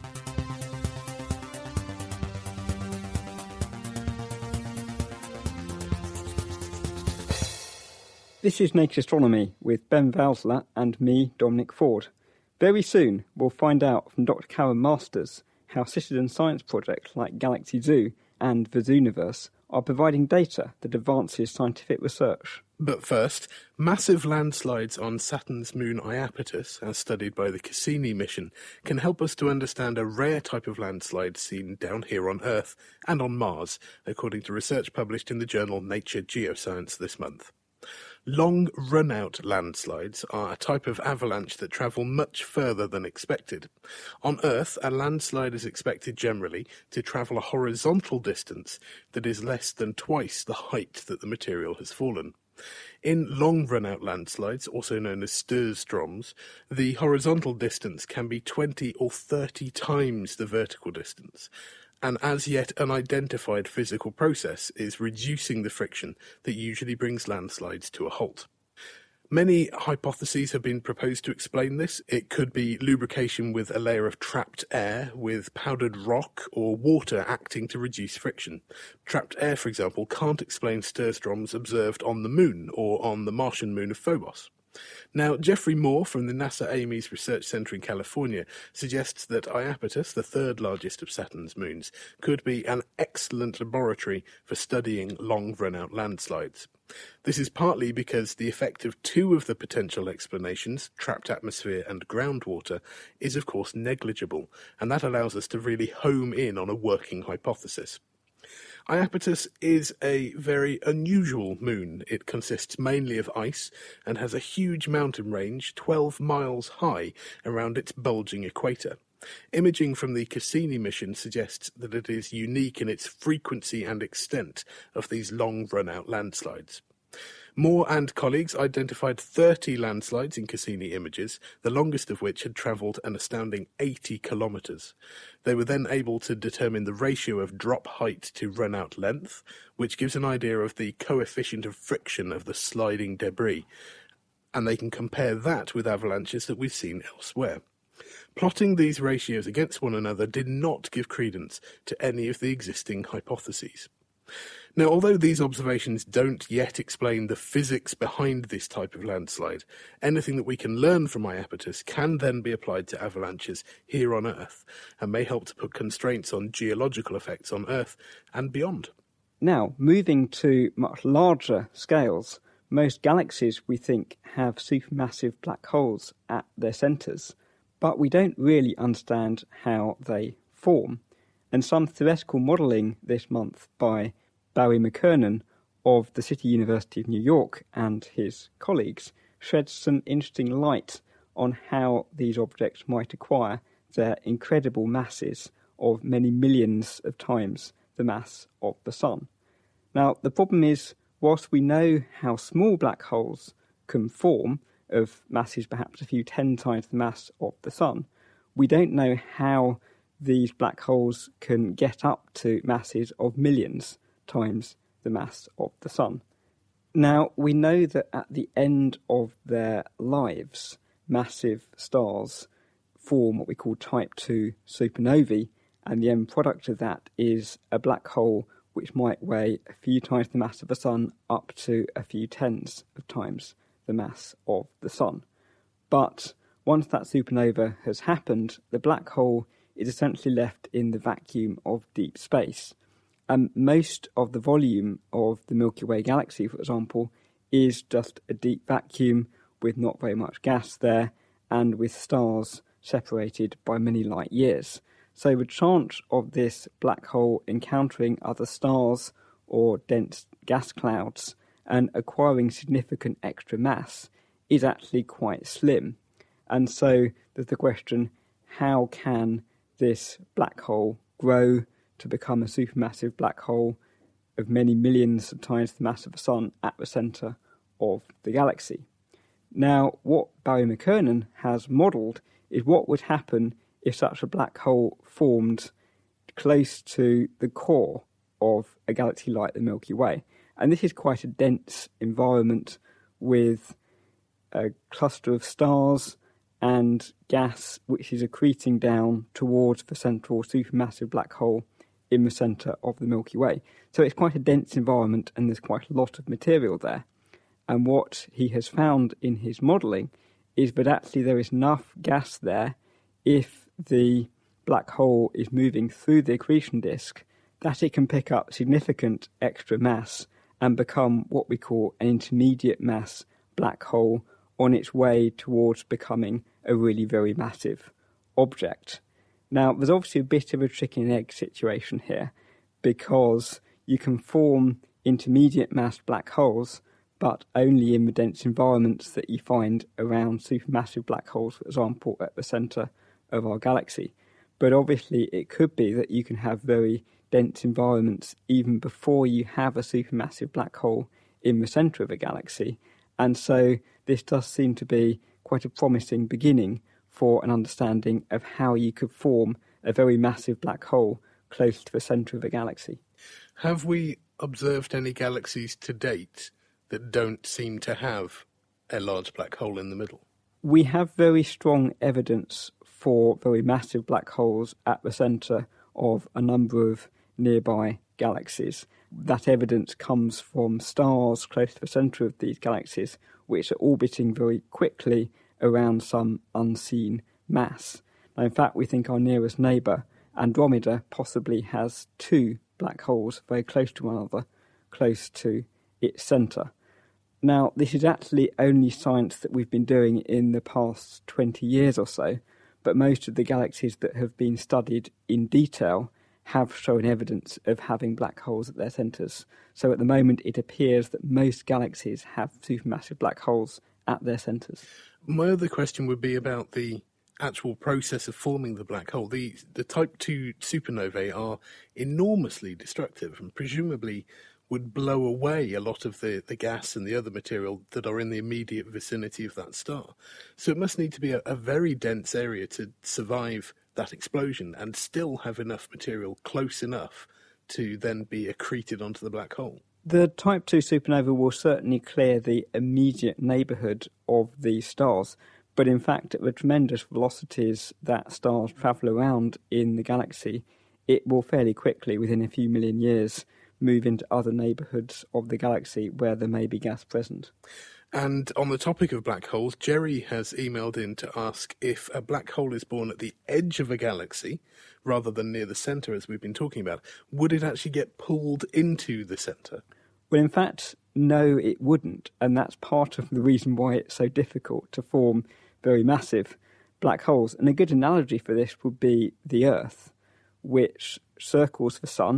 Speaker 4: This is Naked Astronomy with Ben Valsler and me, Dominic Ford. Very soon, we'll find out from Doctor Karen Masters how citizen science projects like Galaxy Zoo and the Zooniverse are providing data that advances scientific research.
Speaker 3: But first, massive landslides on Saturn's moon Iapetus, as studied by the Cassini mission, can help us to understand a rare type of landslide seen down here on Earth and on Mars, according to research published in the journal Nature Geoscience this month. Long run-out landslides are a type of avalanche that travel much further than expected. On Earth, a landslide is expected generally to travel a horizontal distance that is less than twice the height that the material has fallen. In long run-out landslides, also known as Störstroms, the horizontal distance can be twenty or thirty times the vertical distance. An as yet unidentified physical process is reducing the friction that usually brings landslides to a halt. Many hypotheses have been proposed to explain this. It could be lubrication with a layer of trapped air, with powdered rock or water acting to reduce friction. Trapped air, for example, can't explain Störstroms observed on the Moon or on the Martian moon of Phobos. Now, Geoffrey Moore from the NASA Ames Research Center in California suggests that Iapetus, the third largest of Saturn's moons, could be an excellent laboratory for studying long run-out landslides. This is partly because the effect of two of the potential explanations, trapped atmosphere and groundwater, is of course negligible, and that allows us to really home in on a working hypothesis. Iapetus is a very unusual moon. It consists mainly of ice and has a huge mountain range, twelve miles high, around its bulging equator. Imaging from the Cassini mission suggests that it is unique in its frequency and extent of these long run-out landslides. Moore and colleagues identified thirty landslides in Cassini images, the longest of which had travelled an astounding eighty kilometres. They were then able to determine the ratio of drop height to run-out length, which gives an idea of the coefficient of friction of the sliding debris, and they can compare that with avalanches that we've seen elsewhere. Plotting these ratios against one another did not give credence to any of the existing hypotheses. Now, although these observations don't yet explain the physics behind this type of landslide, anything that we can learn from Iapetus can then be applied to avalanches here on Earth and may help to put constraints on geological effects on Earth and beyond.
Speaker 4: Now, moving to much larger scales, most galaxies, we think, have supermassive black holes at their centres, but we don't really understand how they form. And some theoretical modelling this month by Barry McKernan of the City University of New York and his colleagues sheds some interesting light on how these objects might acquire their incredible masses of many millions of times the mass of the Sun. Now, the problem is, whilst we know how small black holes can form, of masses perhaps a few ten times the mass of the Sun, we don't know how these black holes can get up to masses of millions times the mass of the Sun. Now, we know that at the end of their lives, massive stars form what we call type two supernovae, and the end product of that is a black hole which might weigh a few times the mass of the Sun up to a few tens of times the mass of the Sun. But once that supernova has happened, the black hole is essentially left in the vacuum of deep space. And most of the volume of the Milky Way galaxy, for example, is just a deep vacuum with not very much gas there and with stars separated by many light years. So the chance of this black hole encountering other stars or dense gas clouds and acquiring significant extra mass is actually quite slim. And so there's the question, how can this black hole grow to become a supermassive black hole of many millions of times the mass of the Sun at the centre of the galaxy? Now, what Barry McKernan has modelled is what would happen if such a black hole formed close to the core of a galaxy like the Milky Way. And this is quite a dense environment with a cluster of stars and gas which is accreting down towards the central supermassive black hole in the centre of the Milky Way. So it's quite a dense environment and there's quite a lot of material there. And what he has found in his modelling is that actually there is enough gas there, if the black hole is moving through the accretion disk, that it can pick up significant extra mass and become what we call an intermediate mass black hole on its way towards becoming a really very massive object. Now, there's obviously a bit of a chicken and egg situation here, because you can form intermediate mass black holes, but only in the dense environments that you find around supermassive black holes, for example, at the centre of our galaxy. But obviously it could be that you can have very dense environments even before you have a supermassive black hole in the centre of a galaxy. And so this does seem to be quite a promising beginning for an understanding of how you could form a very massive black hole close to the centre of a galaxy.
Speaker 3: Have we observed any galaxies to date that don't seem to have a large black hole in the middle?
Speaker 4: We have very strong evidence for very massive black holes at the centre of a number of nearby galaxies. That evidence comes from stars close to the centre of these galaxies, which are orbiting very quickly around some unseen mass. Now, in fact, we think our nearest neighbour, Andromeda, possibly has two black holes very close to one another, close to its centre. Now, this is actually only science that we've been doing in the past twenty years or so, but most of the galaxies that have been studied in detail have shown evidence of having black holes at their centres. So at the moment it appears that most galaxies have supermassive black holes at their centres.
Speaker 3: My other question would be about the actual process of forming the black hole. The, the type two supernovae are enormously destructive and presumably would blow away a lot of the, the gas and the other material that are in the immediate vicinity of that star. So it must need to be a, a very dense area to survive that explosion and still have enough material close enough to then be accreted onto the black hole.
Speaker 4: The type two supernova will certainly clear the immediate neighbourhood of these stars, but in fact at the tremendous velocities that stars travel around in the galaxy, it will fairly quickly, within a few million years, move into other neighbourhoods of the galaxy where there may be gas present.
Speaker 3: And on the topic of black holes, Jerry has emailed in to ask if a black hole is born at the edge of a galaxy rather than near the centre, as we've been talking about, would it actually get pulled into the centre?
Speaker 4: Well, in fact, no, it wouldn't. And that's part of the reason why it's so difficult to form very massive black holes. And a good analogy for this would be the Earth, which circles the Sun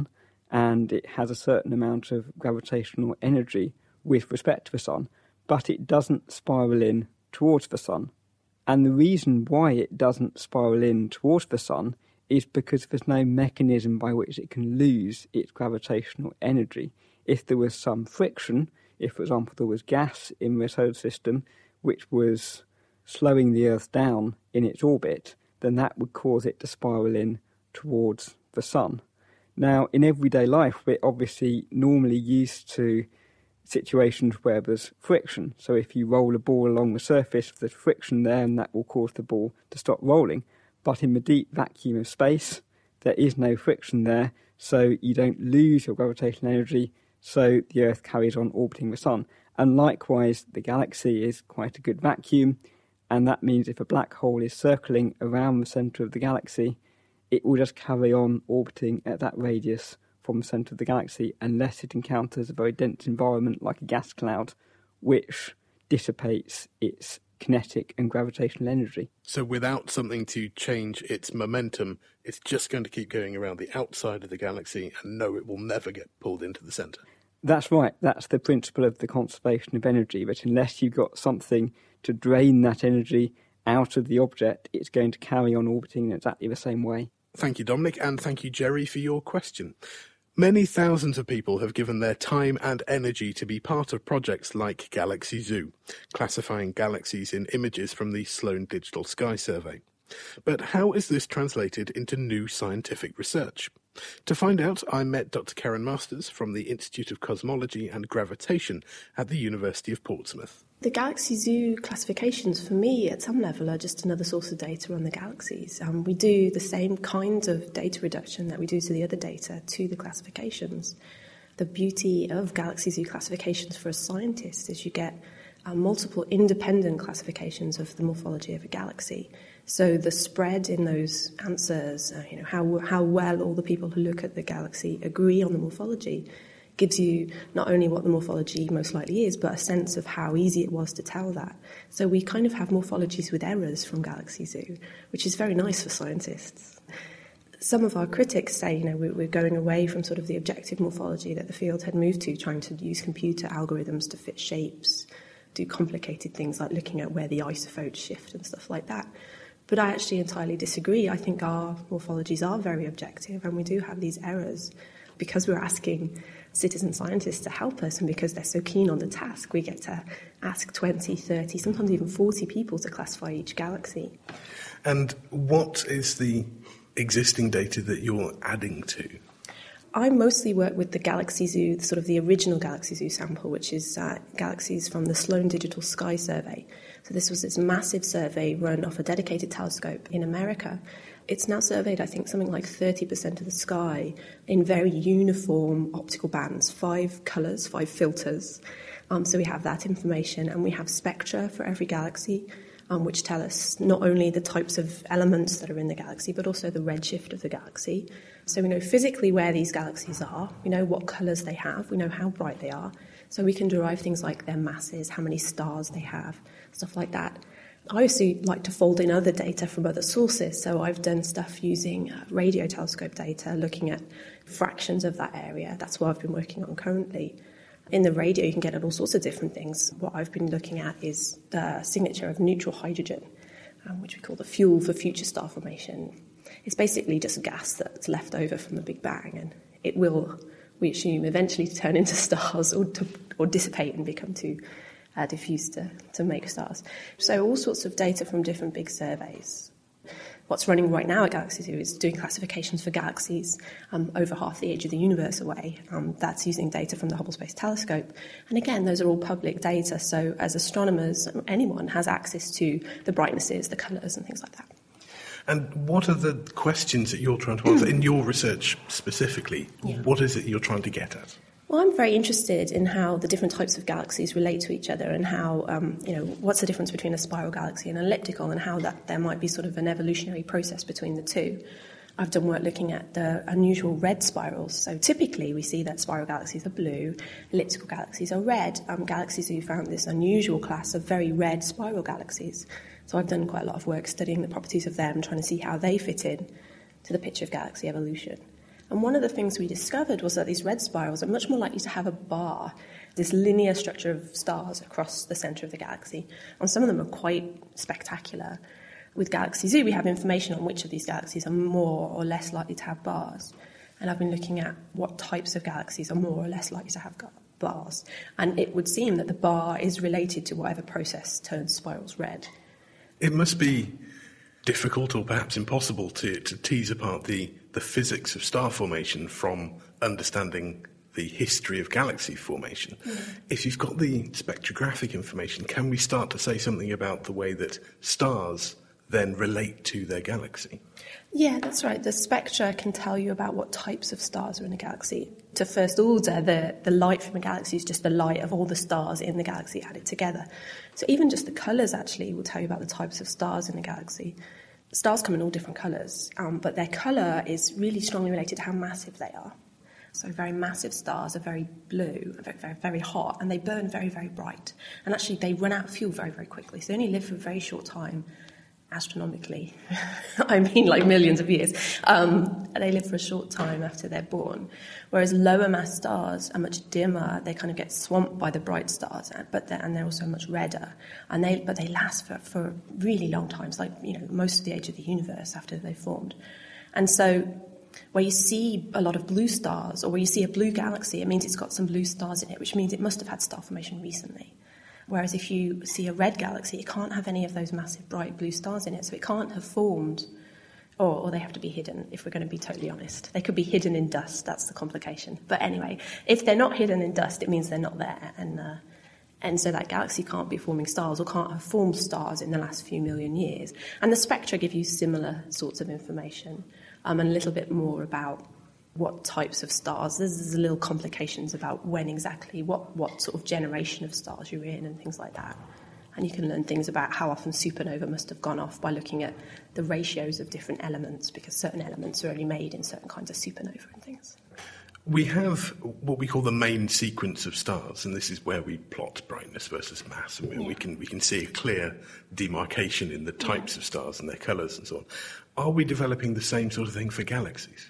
Speaker 4: and it has a certain amount of gravitational energy with respect to the Sun, but it doesn't spiral in towards the Sun. And the reason why it doesn't spiral in towards the Sun is because there's no mechanism by which it can lose its gravitational energy. If there was some friction, if, for example, there was gas in the solar system which was slowing the Earth down in its orbit, then that would cause it to spiral in towards the Sun. Now, in everyday life, we're obviously normally used to situations where there's friction. So if you roll a ball along the surface, there's friction there, and that will cause the ball to stop rolling. But in the deep vacuum of space, there is no friction there, so you don't lose your gravitational energy, so the Earth carries on orbiting the Sun. And likewise, the galaxy is quite a good vacuum, and that means if a black hole is circling around the centre of the galaxy, it will just carry on orbiting at that radius from the centre of the galaxy unless it encounters a very dense environment like a gas cloud, which dissipates its kinetic and gravitational energy.
Speaker 3: So without something to change its momentum, it's just going to keep going around the outside of the galaxy, and no, it will never get pulled into the centre.
Speaker 4: That's right. That's the principle of the conservation of energy, that unless you've got something to drain that energy out of the object, it's going to carry on orbiting in exactly the same way.
Speaker 3: Thank you, Dominic, and thank you, Jerry, for your question. Many thousands of people have given their time and energy to be part of projects like Galaxy Zoo, classifying galaxies in images from the Sloan Digital Sky Survey. But how is this translated into new scientific research? To find out, I met Doctor Karen Masters from the Institute of Cosmology and Gravitation at the University of Portsmouth.
Speaker 8: The Galaxy Zoo classifications, for me, at some level, are just another source of data on the galaxies. Um, we do the same kinds of data reduction that we do to the other data to the classifications. The beauty of Galaxy Zoo classifications for a scientist is you get uh, multiple independent classifications of the morphology of a galaxy. So the spread in those answers, uh, you know, how how well all the people who look at the galaxy agree on the morphology, gives you not only what the morphology most likely is, but a sense of how easy it was to tell that. So we kind of have morphologies with errors from Galaxy Zoo, which is very nice for scientists. Some of our critics say, you know, we're going away from sort of the objective morphology that the field had moved to, trying to use computer algorithms to fit shapes, do complicated things like looking at where the isophotes shift and stuff like that. But I actually entirely disagree. I think our morphologies are very objective, and we do have these errors. Because we're asking citizen scientists to help us, and because they're so keen on the task, we get to ask twenty, thirty, sometimes even forty people to classify each galaxy.
Speaker 3: And what is the existing data that you're adding to?
Speaker 8: I mostly work with the Galaxy Zoo, sort of the original Galaxy Zoo sample, which is uh, galaxies from the Sloan Digital Sky Survey. So this was this massive survey run off a dedicated telescope in America. It's now surveyed, I think, something like thirty percent of the sky in very uniform optical bands, five colours, five filters. Um, so we have that information, and we have spectra for every galaxy, um, which tell us not only the types of elements that are in the galaxy, but also the redshift of the galaxy. So we know physically where these galaxies are, we know what colours they have, we know how bright they are, so we can derive things like their masses, how many stars they have, stuff like that. I also like to fold in other data from other sources, so I've done stuff using uh, radio telescope data, looking at fractions of that area. That's what I've been working on currently. In the radio, you can get at all sorts of different things. What I've been looking at is the signature of neutral hydrogen, um, which we call the fuel for future star formation. It's basically just gas that's left over from the Big Bang, and it will, we assume, eventually turn into stars or, to, or dissipate and become too uh, diffuse to, to make stars. So all sorts of data from different big surveys. What's running right now at Galaxy Zoo is doing classifications for galaxies um, over half the age of the universe away. Um, that's using data from the Hubble Space Telescope. And again, those are all public data, so as astronomers, anyone has access to the brightnesses, the colours and things like that.
Speaker 3: And what are the questions that you're trying to answer in your research specifically? Yeah. What is it you're trying to get at?
Speaker 8: Well, I'm very interested in how the different types of galaxies relate to each other, and how, um, you know, what's the difference between a spiral galaxy and an elliptical, and how that there might be sort of an evolutionary process between the two. I've done work looking at the unusual red spirals. So typically we see that spiral galaxies are blue, elliptical galaxies are red. Um, Galaxy Zoo found this unusual class of very red spiral galaxies. So I've done quite a lot of work studying the properties of them, trying to see how they fit in to the picture of galaxy evolution. And one of the things we discovered was that these red spirals are much more likely to have a bar, this linear structure of stars across the centre of the galaxy. And some of them are quite spectacular. With Galaxy Zoo, we have information on which of these galaxies are more or less likely to have bars. And I've been looking at what types of galaxies are more or less likely to have bars. And it would seem that the bar is related to whatever process turns spirals red.
Speaker 3: It must be difficult or perhaps impossible to, to tease apart the, the physics of star formation from understanding the history of galaxy formation. Mm. If you've got the spectrographic information, can we start to say something about the way that stars then relate to their galaxy?
Speaker 8: Yeah, that's right. The spectra can tell you about what types of stars are in a galaxy. To first order, the, the light from a galaxy is just the light of all the stars in the galaxy added together. So even just the colours actually will tell you about the types of stars in a galaxy. Stars come in all different colours, um, but their colour is really strongly related to how massive they are. So very massive stars are very blue, very, very, very hot, and they burn very, very bright. And actually they run out of fuel very, very quickly. So they only live for a very short time. Astronomically, I mean like millions of years. Um, they live for a short time after they're born. Whereas lower mass stars are much dimmer. They kind of get swamped by the bright stars, but they're, and they're also much redder. And they, but they last for, for really long times, like you know most of the age of the universe after they've formed. And so, where you see a lot of blue stars, or where you see a blue galaxy, it means it's got some blue stars in it, which means it must have had star formation recently. Whereas if you see a red galaxy, it can't have any of those massive bright blue stars in it, so it can't have formed, or, or they have to be hidden, if we're going to be totally honest. They could be hidden in dust, that's the complication. But anyway, if they're not hidden in dust, it means they're not there, and uh, and so that galaxy can't be forming stars, or can't have formed stars in the last few million years. And the spectra give you similar sorts of information, um, and a little bit more about what types of stars. There's, there's little complications about when exactly, what, what sort of generation of stars you're in and things like that. And you can learn things about how often supernova must have gone off by looking at the ratios of different elements, because certain elements are only made in certain kinds of supernova and things.
Speaker 3: We have what we call the main sequence of stars, and this is where we plot brightness versus mass, and we, yeah. we can we can see a clear demarcation in the types yeah. of stars and their colours and so on. Are we developing the same sort of thing for galaxies?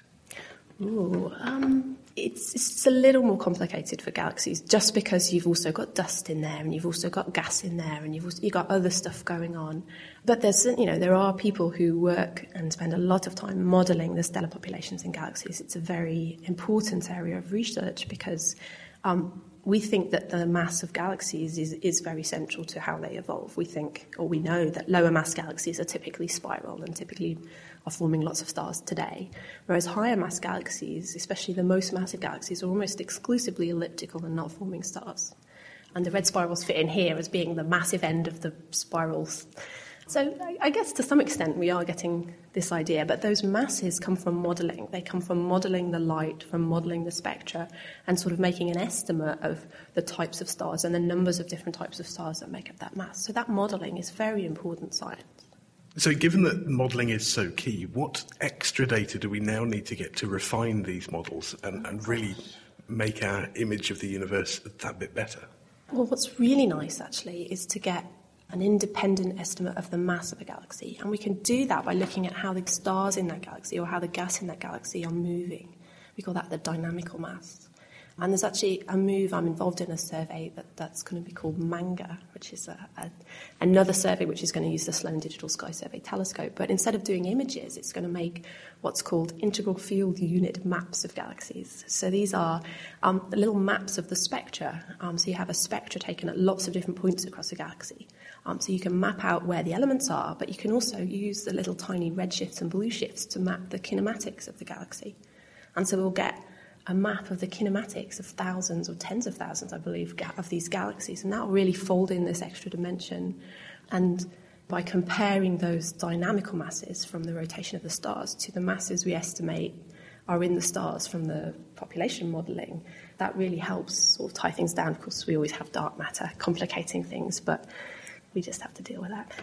Speaker 8: Ooh, um, it's, it's a little more complicated for galaxies, just because you've also got dust in there, and you've also got gas in there, and you've also, you've got other stuff going on. But there's, you know, there are people who work and spend a lot of time modelling the stellar populations in galaxies. It's a very important area of research because um, we think that the mass of galaxies is, is very central to how they evolve. We think, or we know, that lower mass galaxies are typically spiral and typically are forming lots of stars today, whereas higher mass galaxies, especially the most massive galaxies, are almost exclusively elliptical and not forming stars. And the red spirals fit in here as being the massive end of the spirals. So I guess to some extent we are getting this idea, but those masses come from modelling. They come from modelling the light, from modelling the spectra, and sort of making an estimate of the types of stars and the numbers of different types of stars that make up that mass. So that modelling is very important science.
Speaker 3: So given that modelling is so key, what extra data do we now need to get to refine these models and, and really make our image of the universe that bit better?
Speaker 8: Well, what's really nice, actually, is to get an independent estimate of the mass of a galaxy. And we can do that by looking at how the stars in that galaxy or how the gas in that galaxy are moving. We call that the dynamical mass. And there's actually a move, I'm involved in a survey that, that's going to be called MANGA, which is a, a, another survey which is going to use the Sloan Digital Sky Survey telescope. But instead of doing images, it's going to make what's called integral field unit maps of galaxies. So these are um, the little maps of the spectra. Um, so you have a spectra taken at lots of different points across a galaxy. Um, so you can map out where the elements are, but you can also use the little tiny red shifts and blue shifts to map the kinematics of the galaxy. And so we'll get a map of the kinematics of thousands or tens of thousands, I believe, of these galaxies. And that will really fold in this extra dimension. And by comparing those dynamical masses from the rotation of the stars to the masses we estimate are in the stars from the population modelling, that really helps sort of tie things down. Of course, we always have dark matter complicating things, but we just have to deal with that.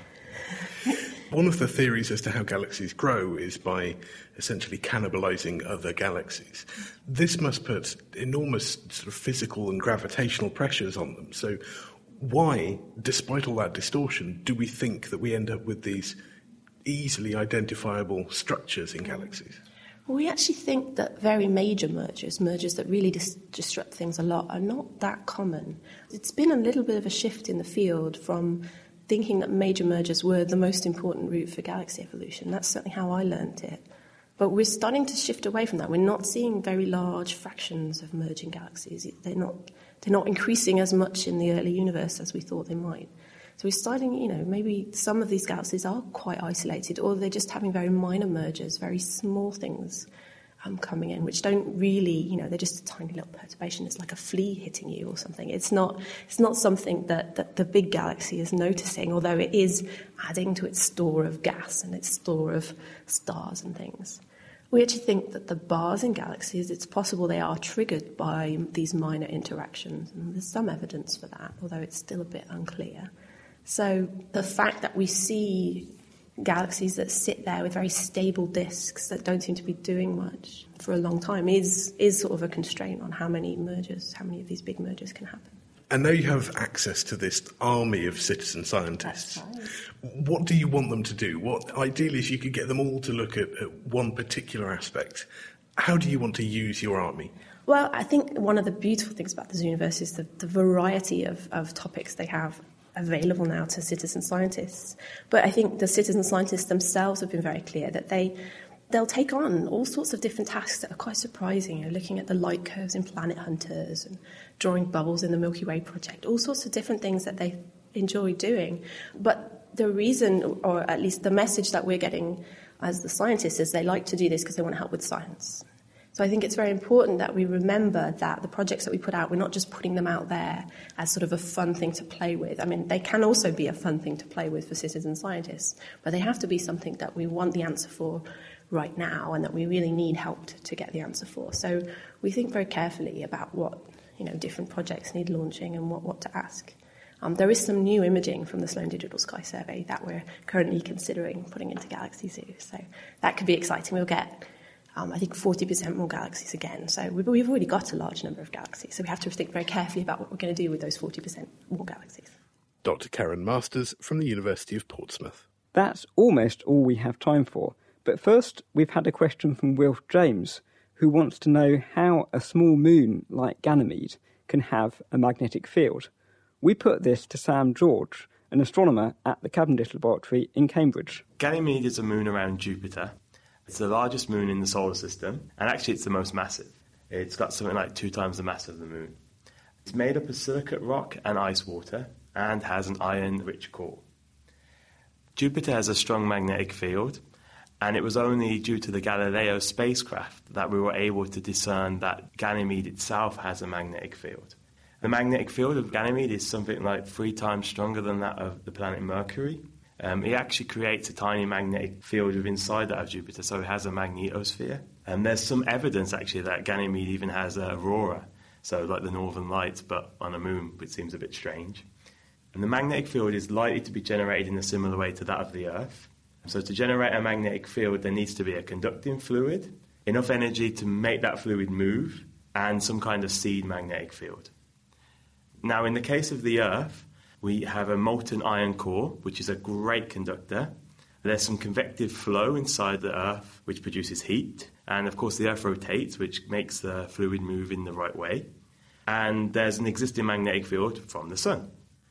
Speaker 3: One of the theories as to how galaxies grow is by essentially cannibalizing other galaxies. This must put enormous sort of physical and gravitational pressures on them. So why, despite all that distortion, do we think that we end up with these easily identifiable structures in galaxies?
Speaker 8: Well, we actually think that very major mergers, mergers that really dis- disrupt things a lot, are not that common. It's been a little bit of a shift in the field from thinking that major mergers were the most important route for galaxy evolution. That's certainly how I learned it. But we're starting to shift away from that. We're not seeing very large fractions of merging galaxies. They're not, they're not increasing as much in the early universe as we thought they might. So we're starting, you know, maybe some of these galaxies are quite isolated, or they're just having very minor mergers, very small things um, coming in, which don't really, you know, they're just a tiny little perturbation. It's like a flea hitting you or something. It's not, it's not something that, that the big galaxy is noticing, although it is adding to its store of gas and its store of stars and things. We actually think that the bars in galaxies, it's possible they are triggered by these minor interactions, and there's some evidence for that, although it's still a bit unclear. So the fact that we see galaxies that sit there with very stable disks that don't seem to be doing much for a long time is is sort of a constraint on how many mergers, how many of these big mergers can happen.
Speaker 3: And now you have access to this army of citizen scientists.
Speaker 8: That's right.
Speaker 3: What do you want them to do? What, ideally, if you could get them all to look at, at one particular aspect, how do you want to use your army?
Speaker 8: Well, I think one of the beautiful things about this universe is the, the variety of, of topics they have available now to citizen scientists. But I think the citizen scientists themselves have been very clear that they, they'll take on all sorts of different tasks that are quite surprising. You know, looking at the light curves in Planet Hunters and drawing bubbles in the Milky Way project, all sorts of different things that they enjoy doing. But the reason, or at least the message that we're getting as the scientists, is they like to do this because they want to help with science. So I think it's very important that we remember that the projects that we put out, we're not just putting them out there as sort of a fun thing to play with. I mean, they can also be a fun thing to play with for citizen scientists, but they have to be something that we want the answer for right now and that we really need help to, to get the answer for. So we think very carefully about what, you know, different projects need launching and what, what to ask. Um, there is some new imaging from the Sloan Digital Sky Survey that we're currently considering putting into Galaxy Zoo. So that could be exciting. We'll get Um, I think forty percent more galaxies again. So we've, we've already got a large number of galaxies. So we have to think very carefully about what we're going to do with those forty percent more galaxies.
Speaker 3: Doctor Karen Masters from the University of Portsmouth.
Speaker 4: That's almost all we have time for. But first, we've had a question from Will James, who wants to know how a small moon like Ganymede can have a magnetic field. We put this to Sam George, an astronomer at the Cavendish Laboratory in Cambridge.
Speaker 9: Ganymede is a moon around Jupiter. It's the largest moon in the solar system, and actually it's the most massive. It's got something like two times the mass of the moon. It's made up of silicate rock and ice water, and has an iron-rich core. Jupiter has a strong magnetic field, and it was only due to the Galileo spacecraft that we were able to discern that Ganymede itself has a magnetic field. The magnetic field of Ganymede is something like three times stronger than that of the planet Mercury. Um, it actually creates a tiny magnetic field within inside that of Jupiter, so it has a magnetosphere. And there's some evidence, actually, that Ganymede even has an aurora, so like the northern lights, but on a moon, which seems a bit strange. And the magnetic field is likely to be generated in a similar way to that of the Earth. So to generate a magnetic field, there needs to be a conducting fluid, enough energy to make that fluid move, and some kind of seed magnetic field. Now, in the case of the Earth, we have a molten iron core, which is a great conductor. There's some convective flow inside the Earth, which produces heat. And, of course, the Earth rotates, which makes the fluid move in the right way. And there's an existing magnetic field from the Sun.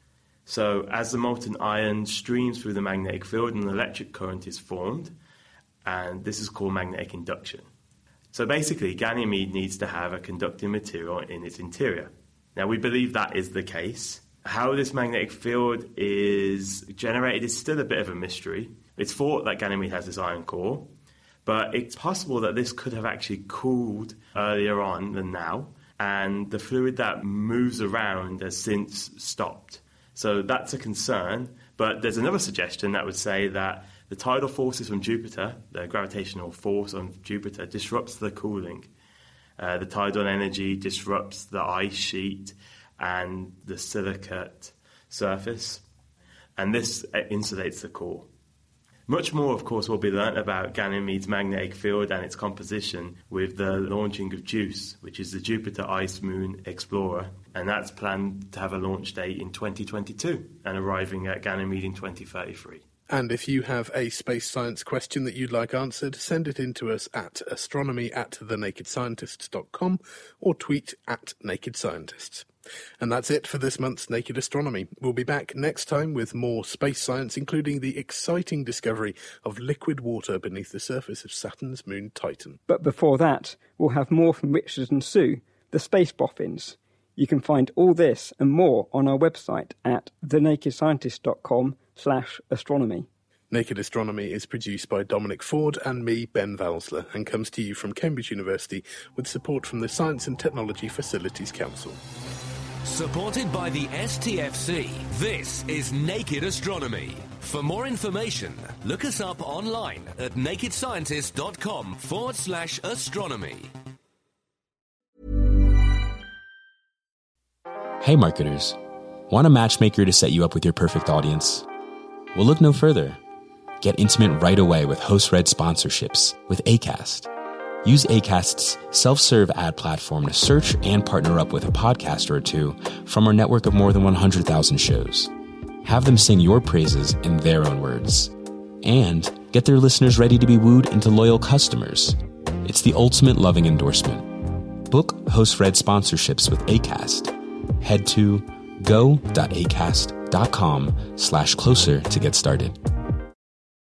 Speaker 9: So as the molten iron streams through the magnetic field, an electric current is formed, and this is called magnetic induction. So basically, Ganymede needs to have a conducting material in its interior. Now, we believe that is the case. How this magnetic field is generated is still a bit of a mystery. It's thought that Ganymede has this iron core, but it's possible that this could have actually cooled earlier on than now, and the fluid that moves around has since stopped. So that's a concern, but there's another suggestion that would say that the tidal forces from Jupiter, the gravitational force on Jupiter, disrupts the cooling. Uh, the tidal energy disrupts the ice sheet and the silicate surface, and this insulates the core. Much more, of course, will be learnt about Ganymede's magnetic field and its composition with the launching of JUICE, which is the Jupiter Ice Moon Explorer, and that's planned to have a launch date in twenty twenty-two and arriving at Ganymede in twenty thirty-three.
Speaker 3: And if you have a space science question that you'd like answered, send it in to us at astronomy at the naked scientists dot com or tweet at Naked Scientists. And that's it for this month's Naked Astronomy. We'll be back next time with more space science, including the exciting discovery of liquid water beneath the surface of Saturn's moon Titan.
Speaker 4: But before that, we'll have more from Richard and Sue, the Space Boffins. You can find all this and more on our website at the naked scientist dot com slash astronomy.
Speaker 3: Naked Astronomy is produced by Dominic Ford and me, Ben Valsler, and comes to you from Cambridge University with support from the Science and Technology Facilities Council.
Speaker 2: Supported by the S T F C, this is Naked Astronomy. For more information, look us up online at naked scientist dot com forward slash astronomy.
Speaker 10: Hey marketers, want a matchmaker to set you up with your perfect audience? Well, look no further. Get intimate right away with host-read sponsorships with Acast. Use Acast's self-serve ad platform to search and partner up with a podcaster or two from our network of more than one hundred thousand shows. Have them sing your praises in their own words. And get their listeners ready to be wooed into loyal customers. It's the ultimate loving endorsement. Book host-read sponsorships with Acast. Head to go.acast.com slash closer to get started.